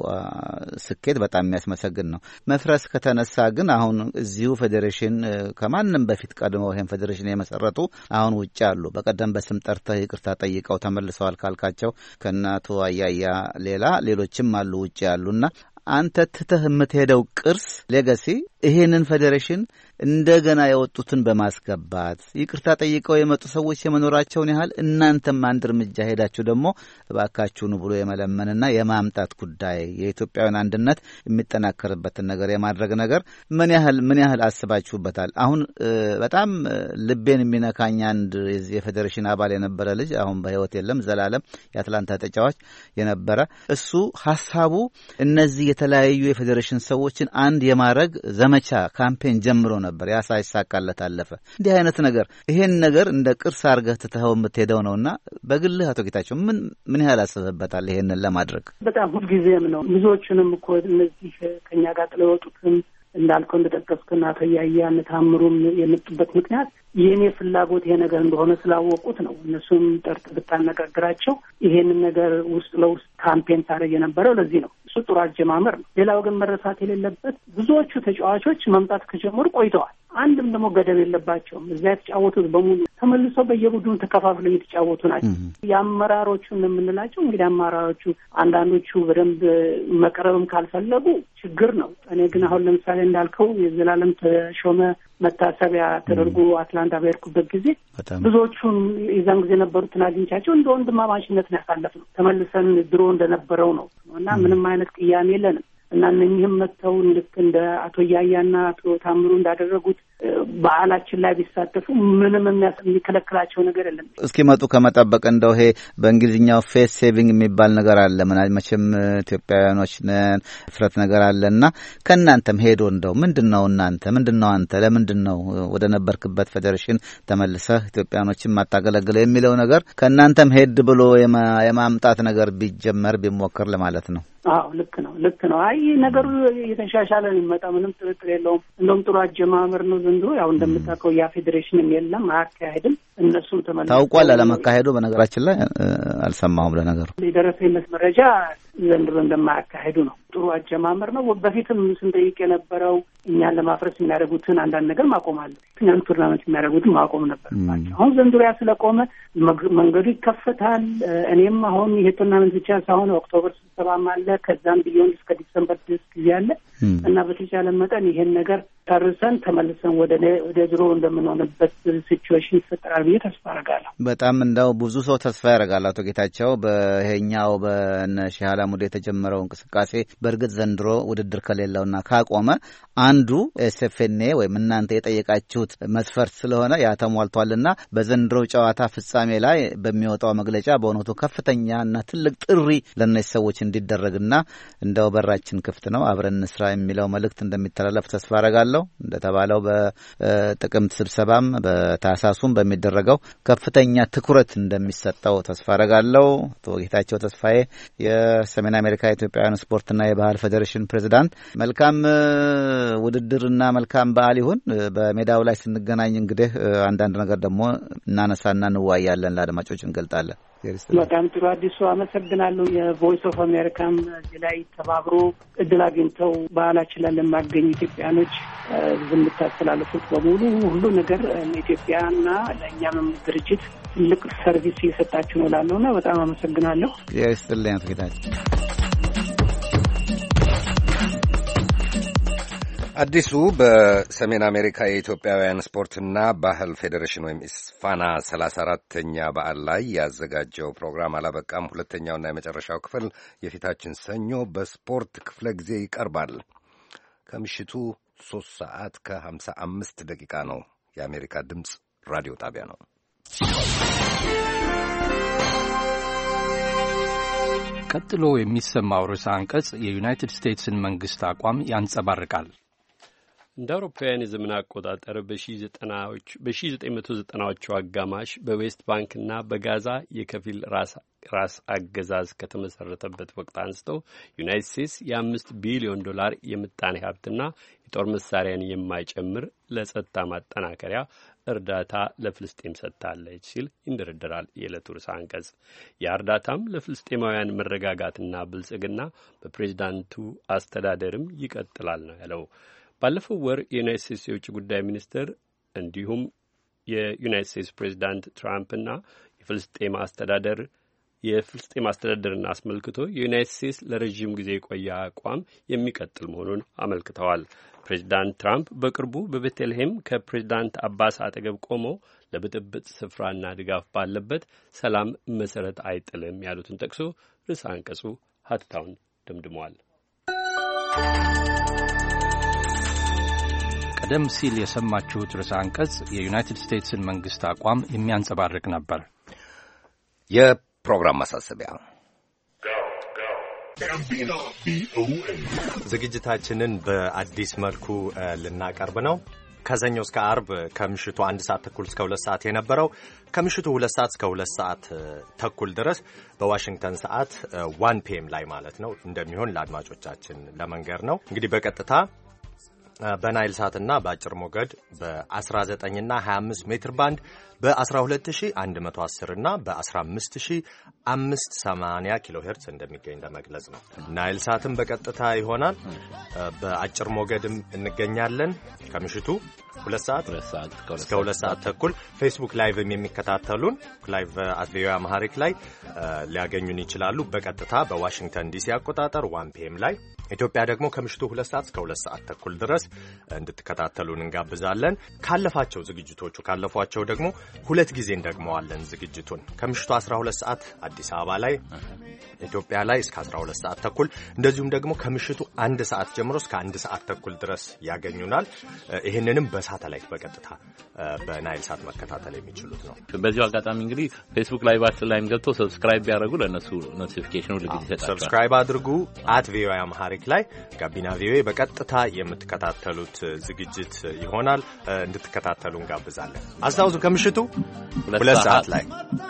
ስኬት በጣም የሚያስመሰግን ነው። መፍረስ ከተነሳ ግን አሁን እዚሁ ፌዴሬሽን ከማንም በፊት ቀድመው ይሄን ፌዴሬሽን የመሰረቱ አሁን ውጭ አሉ። በቀደም በስም ጠርተህ ይቅርታ ጠይቀው ተመልሰዋል ካልካቸው ከእናቱ አያያ ሌላ ሌሎችም አሉ ውጭ ያሉና አንተ ትተህ የምትሄደው ቅርስ ሌጋሲ ይሄንን ፌዴሬሽን እንደገና የወጡትን በማስገባት ይቅርታ ጠይቀው የመጡ ሰዎች የመኖራቸውን ያህል እናንተም አንድ እርምጃ ሄዳችሁ ደግሞ እባካችሁን ብሎ የመለመንና የማምጣት ጉዳይ የኢትዮጵያውያን አንድነት የሚጠናከርበትን ነገር የማድረግ ነገር ምን ያህል ምን ያህል አስባችሁበታል? አሁን በጣም ልቤን የሚነካኝ አንድ የፌዴሬሽን አባል የነበረ ልጅ አሁን በሕይወት የለም፣ ዘላለም የአትላንታ ተጫዋች የነበረ እሱ ሐሳቡ እነዚህ የተለያዩ የፌዴሬሽን ሰዎችን አንድ የማድረግ ዘመቻ ካምፔን ጀምሮ ነበር። ያ ሳይሳካለት አለፈ። እንዲህ አይነት ነገር ይሄን ነገር እንደ ቅርስ አድርገህ ትተኸው የምትሄደው ነውና በግልህ አቶ ጌታቸው ምን ምን ያህል አስበህበታል ይሄንን ለማድረግ? በጣም ሁልጊዜም ነው። ብዙዎቹንም እኮ እነዚህ ከኛ ጋር ጥለው የወጡትን እንዳልከው እንደጠቀስክና አቶ ያያ ታምሩም የመጡበት ምክንያት የኔ ፍላጎት ይሄ ነገር እንደሆነ ስላወቁት ነው። እነሱም ጠርጥ ብታነጋግራቸው ይሄንን ነገር ውስጥ ለውስጥ ካምፔን ታደርግ የነበረው ለዚህ ነው። እሱ ጥሩ አጀማመር ነው። ሌላው ግን መረሳት የሌለበት ብዙዎቹ ተጫዋቾች መምጣት ከጀመሩ ቆይተዋል። አንድም ደግሞ ገደብ የለባቸውም። እዚያ የተጫወቱት በሙሉ ተመልሰው በየቡድኑ ተከፋፍለው እየተጫወቱ ናቸው። የአመራሮቹን የምንላቸው እንግዲህ አመራሮቹ አንዳንዶቹ በደንብ መቅረብም ካልፈለጉ ችግር ነው። እኔ ግን አሁን ለምሳሌ እንዳልከው የዘላለም ተሾመ መታሰቢያ ተደርጎ አትላንታ በሄድኩበት ጊዜ ብዙዎቹን የዛን ጊዜ የነበሩትን አግኝቻቸው እንደ ወንድማማችነት ነው ያሳለፍነው። ተመልሰን ድሮ እንደነበረው ነው እና ምንም አይነት ቅያሜ የለንም እና እነኚህም መጥተው ልክ እንደ አቶ ያያና አቶ ታምሩ እንዳደረጉት በዓላችን ላይ ቢሳተፉ ምንም የሚከለክላቸው ነገር የለም። እስኪመጡ ከመጠበቅ እንደው ይሄ በእንግሊዝኛው ፌስ ሴቪንግ የሚባል ነገር አለ። መቼም ኢትዮጵያውያኖች ነን ፍረት ነገር አለና ከእናንተም ሄዶ እንደው ምንድነው እናንተ ምንድነው አንተ ለምንድነው ወደ ነበርክበት ፌዴሬሽን ተመልሰህ ኢትዮጵያኖችን ማታገለግለው የሚለው ነገር ከእናንተም ሄድ ብሎ የማምጣት ነገር ቢጀመር ቢሞክር ለማለት ነው። አዎ ልክ ነው ልክ ነው። አይ ነገሩ የተሻሻለ ነው የሚመጣ ምንም ጥርጥር የለውም። እንደውም ጥሩ አጀማመር ነው ዘንድሮ። ያው እንደምታውቀው ያ ፌዴሬሽንም የለም አያካሄድም። እነሱም ተመልሰው ታውቋል አለመካሄዱ በነገራችን ላይ አልሰማሁም። ለነገሩ የደረሰኝ መረጃ ዘንድሮ እንደማያካሄዱ ነው። ጥሩ አጀማመር ነው። በፊትም ስንጠይቅ የነበረው እኛን ለማፍረስ የሚያደርጉትን አንዳንድ ነገር ማቆም አለ። እኛን ቱርናመንት የሚያደርጉትን ማቆም ነበር። አሁን ዘንድሮ ያ ስለቆመ መንገዱ ይከፈታል። እኔም አሁን ይሄ ቱርናመንት ብቻ ሳይሆን ኦክቶበር ስብሰባም አለ። ከዛም ቢዮን እስከ ዲሰምበር ድረስ ጊዜ አለ እና በተቻለ መጠን ይሄን ነገር ጨርሰን ተመልሰን ወደ ወደ ድሮ እንደምንሆንበት ሲቹዌሽን ይፈጠራል ብዬ ተስፋ አደርጋለሁ። በጣም እንደው ብዙ ሰው ተስፋ ያደርጋል። አቶ ጌታቸው በይሄኛው በነ ሺህ አላሙዲ የተጀመረው እንቅስቃሴ በእርግጥ ዘንድሮ ውድድር ከሌለውና ካቆመ አንዱ ኤስኤፍኤንኤ ወይም እናንተ የጠየቃችሁት መስፈርት ስለሆነ ያ ተሟልቷልና በዘንድሮ ጨዋታ ፍጻሜ ላይ በሚወጣው መግለጫ በእውነቱ ከፍተኛና ትልቅ ጥሪ ለነዚህ ሰዎች እንዲደረግና እንደው በራችን ክፍት ነው አብረን እንስራ የሚለው መልእክት እንደሚተላለፍ ተስፋ አረጋለሁ። እንደተባለው በጥቅምት ስብሰባም በታህሳሱም በሚደረገው ከፍተኛ ትኩረት እንደሚሰጠው ተስፋ አረጋለሁ። አቶ ጌታቸው ተስፋዬ የሰሜን አሜሪካ የኢትዮጵያውያን ስፖርትና የባህል ፌዴሬሽን ፕሬዝዳንት፣ መልካም ውድድርና መልካም በዓል ይሁን። በሜዳው ላይ ስንገናኝ እንግዲህ አንዳንድ ነገር ደግሞ እናነሳና እንዋያለን፣ ለአድማጮች እንገልጣለን። በጣም ጥሩ አዲሱ አመሰግናለሁ። የቮይስ ኦፍ አሜሪካም እዚህ ላይ ተባብሮ እድል አግኝተው ባህላችን ላይ ለማገኙ ኢትዮጵያኖች የምታስተላልፉት በሙሉ ሁሉ ነገር ለኢትዮጵያና ለእኛም ድርጅት ትልቅ ሰርቪስ እየሰጣችሁ ነው ላለውና በጣም አመሰግናለሁ። ይስጥልኝ ጌታችን። አዲሱ በሰሜን አሜሪካ የኢትዮጵያውያን ስፖርትና ባህል ፌዴሬሽን ወይም ኢስፋና ሰላሳ አራተኛ በዓል ላይ ያዘጋጀው ፕሮግራም አላበቃም። ሁለተኛውና የመጨረሻው ክፍል የፊታችን ሰኞ በስፖርት ክፍለ ጊዜ ይቀርባል። ከምሽቱ ሦስት ሰዓት ከሀምሳ አምስት ደቂቃ ነው። የአሜሪካ ድምፅ ራዲዮ ጣቢያ ነው። ቀጥሎ የሚሰማው ርዕሰ አንቀጽ የዩናይትድ ስቴትስን መንግሥት አቋም ያንጸባርቃል። እንደ አውሮፓውያን የዘመን አቆጣጠር በሺ ዘጠኝ መቶ ዘጠናዎቹ አጋማሽ በዌስት ባንክና በጋዛ የከፊል ራስ አገዛዝ ከተመሰረተበት ወቅት አንስተው ዩናይትድ ስቴትስ የአምስት ቢሊዮን ዶላር የምጣኔ ሀብትና የጦር መሳሪያን የማይጨምር ለጸጥታ ማጠናከሪያ እርዳታ ለፍልስጤም ሰጥታለች ሲል ይንደረደራል የዕለቱ ርዕሰ አንቀጽ። ያ እርዳታም ለፍልስጤማውያን መረጋጋትና ብልጽግና በፕሬዚዳንቱ አስተዳደርም ይቀጥላል ነው ያለው። ባለፈው ወር የዩናይት ስቴትስ የውጭ ጉዳይ ሚኒስትር እንዲሁም የዩናይት ስቴትስ ፕሬዚዳንት ትራምፕና የፍልስጤም አስተዳደር የፍልስጤም አስተዳደርን አስመልክቶ የዩናይት ስቴትስ ለረዥም ጊዜ የቆየ አቋም የሚቀጥል መሆኑን አመልክተዋል። ፕሬዚዳንት ትራምፕ በቅርቡ በቤተልሔም ከፕሬዚዳንት አባስ አጠገብ ቆመው ለብጥብጥ ስፍራና ድጋፍ ባለበት ሰላም መሰረት አይጥልም ያሉትን ጠቅሶ ርዕሰ አንቀጹ ሀተታውን ደምድመዋል። ቀደም ሲል የሰማችሁት ርዕሰ አንቀጽ የዩናይትድ ስቴትስን መንግሥት አቋም የሚያንጸባርቅ ነበር። የፕሮግራም ማሳሰቢያ ዝግጅታችንን በአዲስ መልኩ ልናቀርብ ነው። ከሰኞ እስከ አርብ ከምሽቱ አንድ ሰዓት ተኩል እስከ ሁለት ሰዓት የነበረው ከምሽቱ ሁለት ሰዓት እስከ ሁለት ሰዓት ተኩል ድረስ በዋሽንግተን ሰዓት ዋን ፒኤም ላይ ማለት ነው እንደሚሆን ለአድማጮቻችን ለመንገር ነው። እንግዲህ በቀጥታ በናይል ሳትና በአጭር ሞገድ በ19 እና ሀያ አምስት ሜትር ባንድ በ12110 እና በ15580 ኪሎ ሄርትዝ እንደሚገኝ ለመግለጽ ነው። ናይል ሳትም በቀጥታ ይሆናል። በአጭር ሞገድም እንገኛለን ከምሽቱ ሁለት ሰዓት እስከ ሁለት ሰዓት ተኩል። ፌስቡክ ላይቭም የሚከታተሉን ላይቭ አት ቪኦኤ አማሪክ ላይ ሊያገኙን ይችላሉ። በቀጥታ በዋሽንግተን ዲሲ አቆጣጠር ዋን ፒኤም ላይ፣ ኢትዮጵያ ደግሞ ከምሽቱ ሁለት ሰዓት እስከ ሁለት ሰዓት ተኩል ድረስ እንድትከታተሉን እንጋብዛለን። ካለፋቸው ዝግጅቶቹ ካለፏቸው ደግሞ ሁለት ጊዜ እንደግመዋለን ዝግጅቱን። ከምሽቱ አስራ ሁለት ሰዓት አዲስ አበባ ላይ ኢትዮጵያ ላይ እስከ አስራ ሁለት ሰዓት ተኩል፣ እንደዚሁም ደግሞ ከምሽቱ አንድ ሰዓት ጀምሮ እስከ አንድ ሰዓት ተኩል ድረስ ያገኙናል። ይህንንም በሳተላይት በቀጥታ በናይል ሳት መከታተል የሚችሉት ነው። በዚሁ አጋጣሚ እንግዲህ ፌስቡክ ላይቫችን ላይም ገብተው ሰብስክራይብ ቢያደርጉ ለእነሱ ኖቲፊኬሽኑ ልግት ይሰጣቸዋል። ሰብስክራይብ አድርጉ። አት ቪኦኤ አማሪክ ላይ ጋቢና ቪኦኤ በቀጥታ የምትከታተሉት ዝግጅት ይሆናል። እንድትከታተሉ እንጋብዛለን። አስታውሱ ከምሽቱ ሁለት ሰዓት ላይ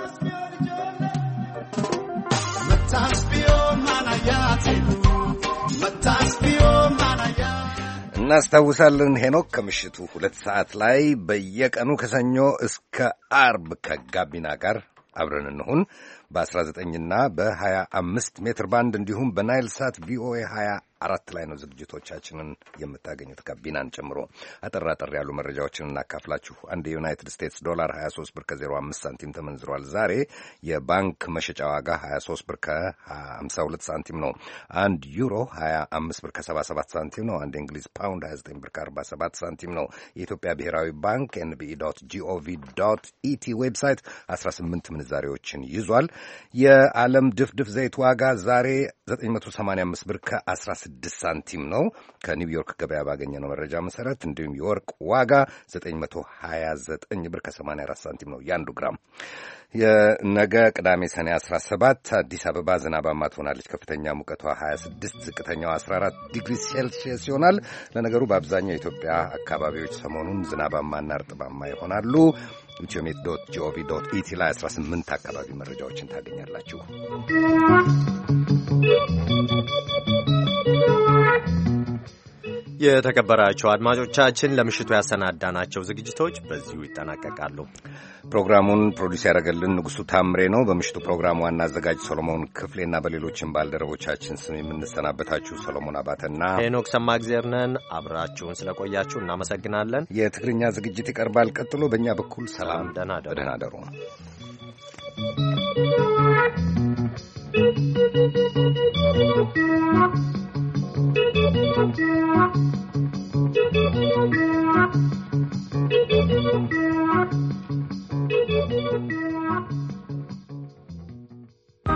እናስታውሳለን። ሄኖክ ከምሽቱ ሁለት ሰዓት ላይ በየቀኑ ከሰኞ እስከ አርብ ከጋቢና ጋር አብረን እንሁን። በአስራ ዘጠኝና በሀያ አምስት ሜትር ባንድ እንዲሁም በናይል ሳት ቪኦኤ ሀያ አራት ላይ ነው ዝግጅቶቻችንን የምታገኙት ጋቢናን ጨምሮ። አጠር አጠር ያሉ መረጃዎችን እናካፍላችሁ። አንድ የዩናይትድ ስቴትስ ዶላር ሀያ ሶስት ብር ከዜሮ አምስት ሳንቲም ተመንዝሯል። ዛሬ የባንክ መሸጫ ዋጋ ሀያ ሶስት ብር ከሀምሳ ሁለት ሳንቲም ነው። አንድ ዩሮ ሀያ አምስት ብር ከሰባ ሰባት ሳንቲም ነው። አንድ የእንግሊዝ ፓውንድ ሀያ ዘጠኝ ብር ከአርባ ሰባት ሳንቲም ነው። የኢትዮጵያ ብሔራዊ ባንክ ኤንቢኢ ዶት ጂኦቪ ዶት ኢቲ ዌብሳይት አስራ ስምንት ምንዛሬዎችን ይዟል። የዓለም ድፍድፍ ዘይት ዋጋ ዛሬ ዘጠኝ መቶ ሰማንያ አምስት ብር ከአስራ ስድስት ሳንቲም ነው ከኒውዮርክ ገበያ ባገኘነው መረጃ መሰረት። እንዲሁም የወርቅ ዋጋ ዘጠኝ መቶ ሀያ ዘጠኝ ብር ከሰማንያ አራት ሳንቲም ነው የአንዱ ግራም። የነገ ቅዳሜ ሰኔ አስራ ሰባት አዲስ አበባ ዝናባማ ትሆናለች። ከፍተኛ ሙቀቷ ሀያ ስድስት፣ ዝቅተኛው አስራ አራት ዲግሪ ሴልሺየስ ይሆናል። ለነገሩ በአብዛኛው የኢትዮጵያ አካባቢዎች ሰሞኑን ዝናባማና እርጥባማ ይሆናሉ። ኢትዮሜት ዶት ጂኦቪ ዶት ኢቲ ላይ አስራ ስምንት አካባቢ መረጃዎችን ታገኛላችሁ። የተከበራቸው አድማጮቻችን ለምሽቱ ያሰናዳናቸው ዝግጅቶች በዚሁ ይጠናቀቃሉ። ፕሮግራሙን ፕሮዲውስ ያደረገልን ንጉሱ ታምሬ ነው። በምሽቱ ፕሮግራም ዋና አዘጋጅ ሰሎሞን ክፍሌና በሌሎችም ባልደረቦቻችን ስም የምንሰናበታችሁ ሰሎሞን አባተና ሄኖክ ሰማእግዜር ነን። አብራችሁን ስለቆያችሁ እናመሰግናለን። የትግርኛ ዝግጅት ይቀርባል ቀጥሎ። በእኛ በኩል ሰላም፣ ደህና ደሩ። ደህና ደሩ።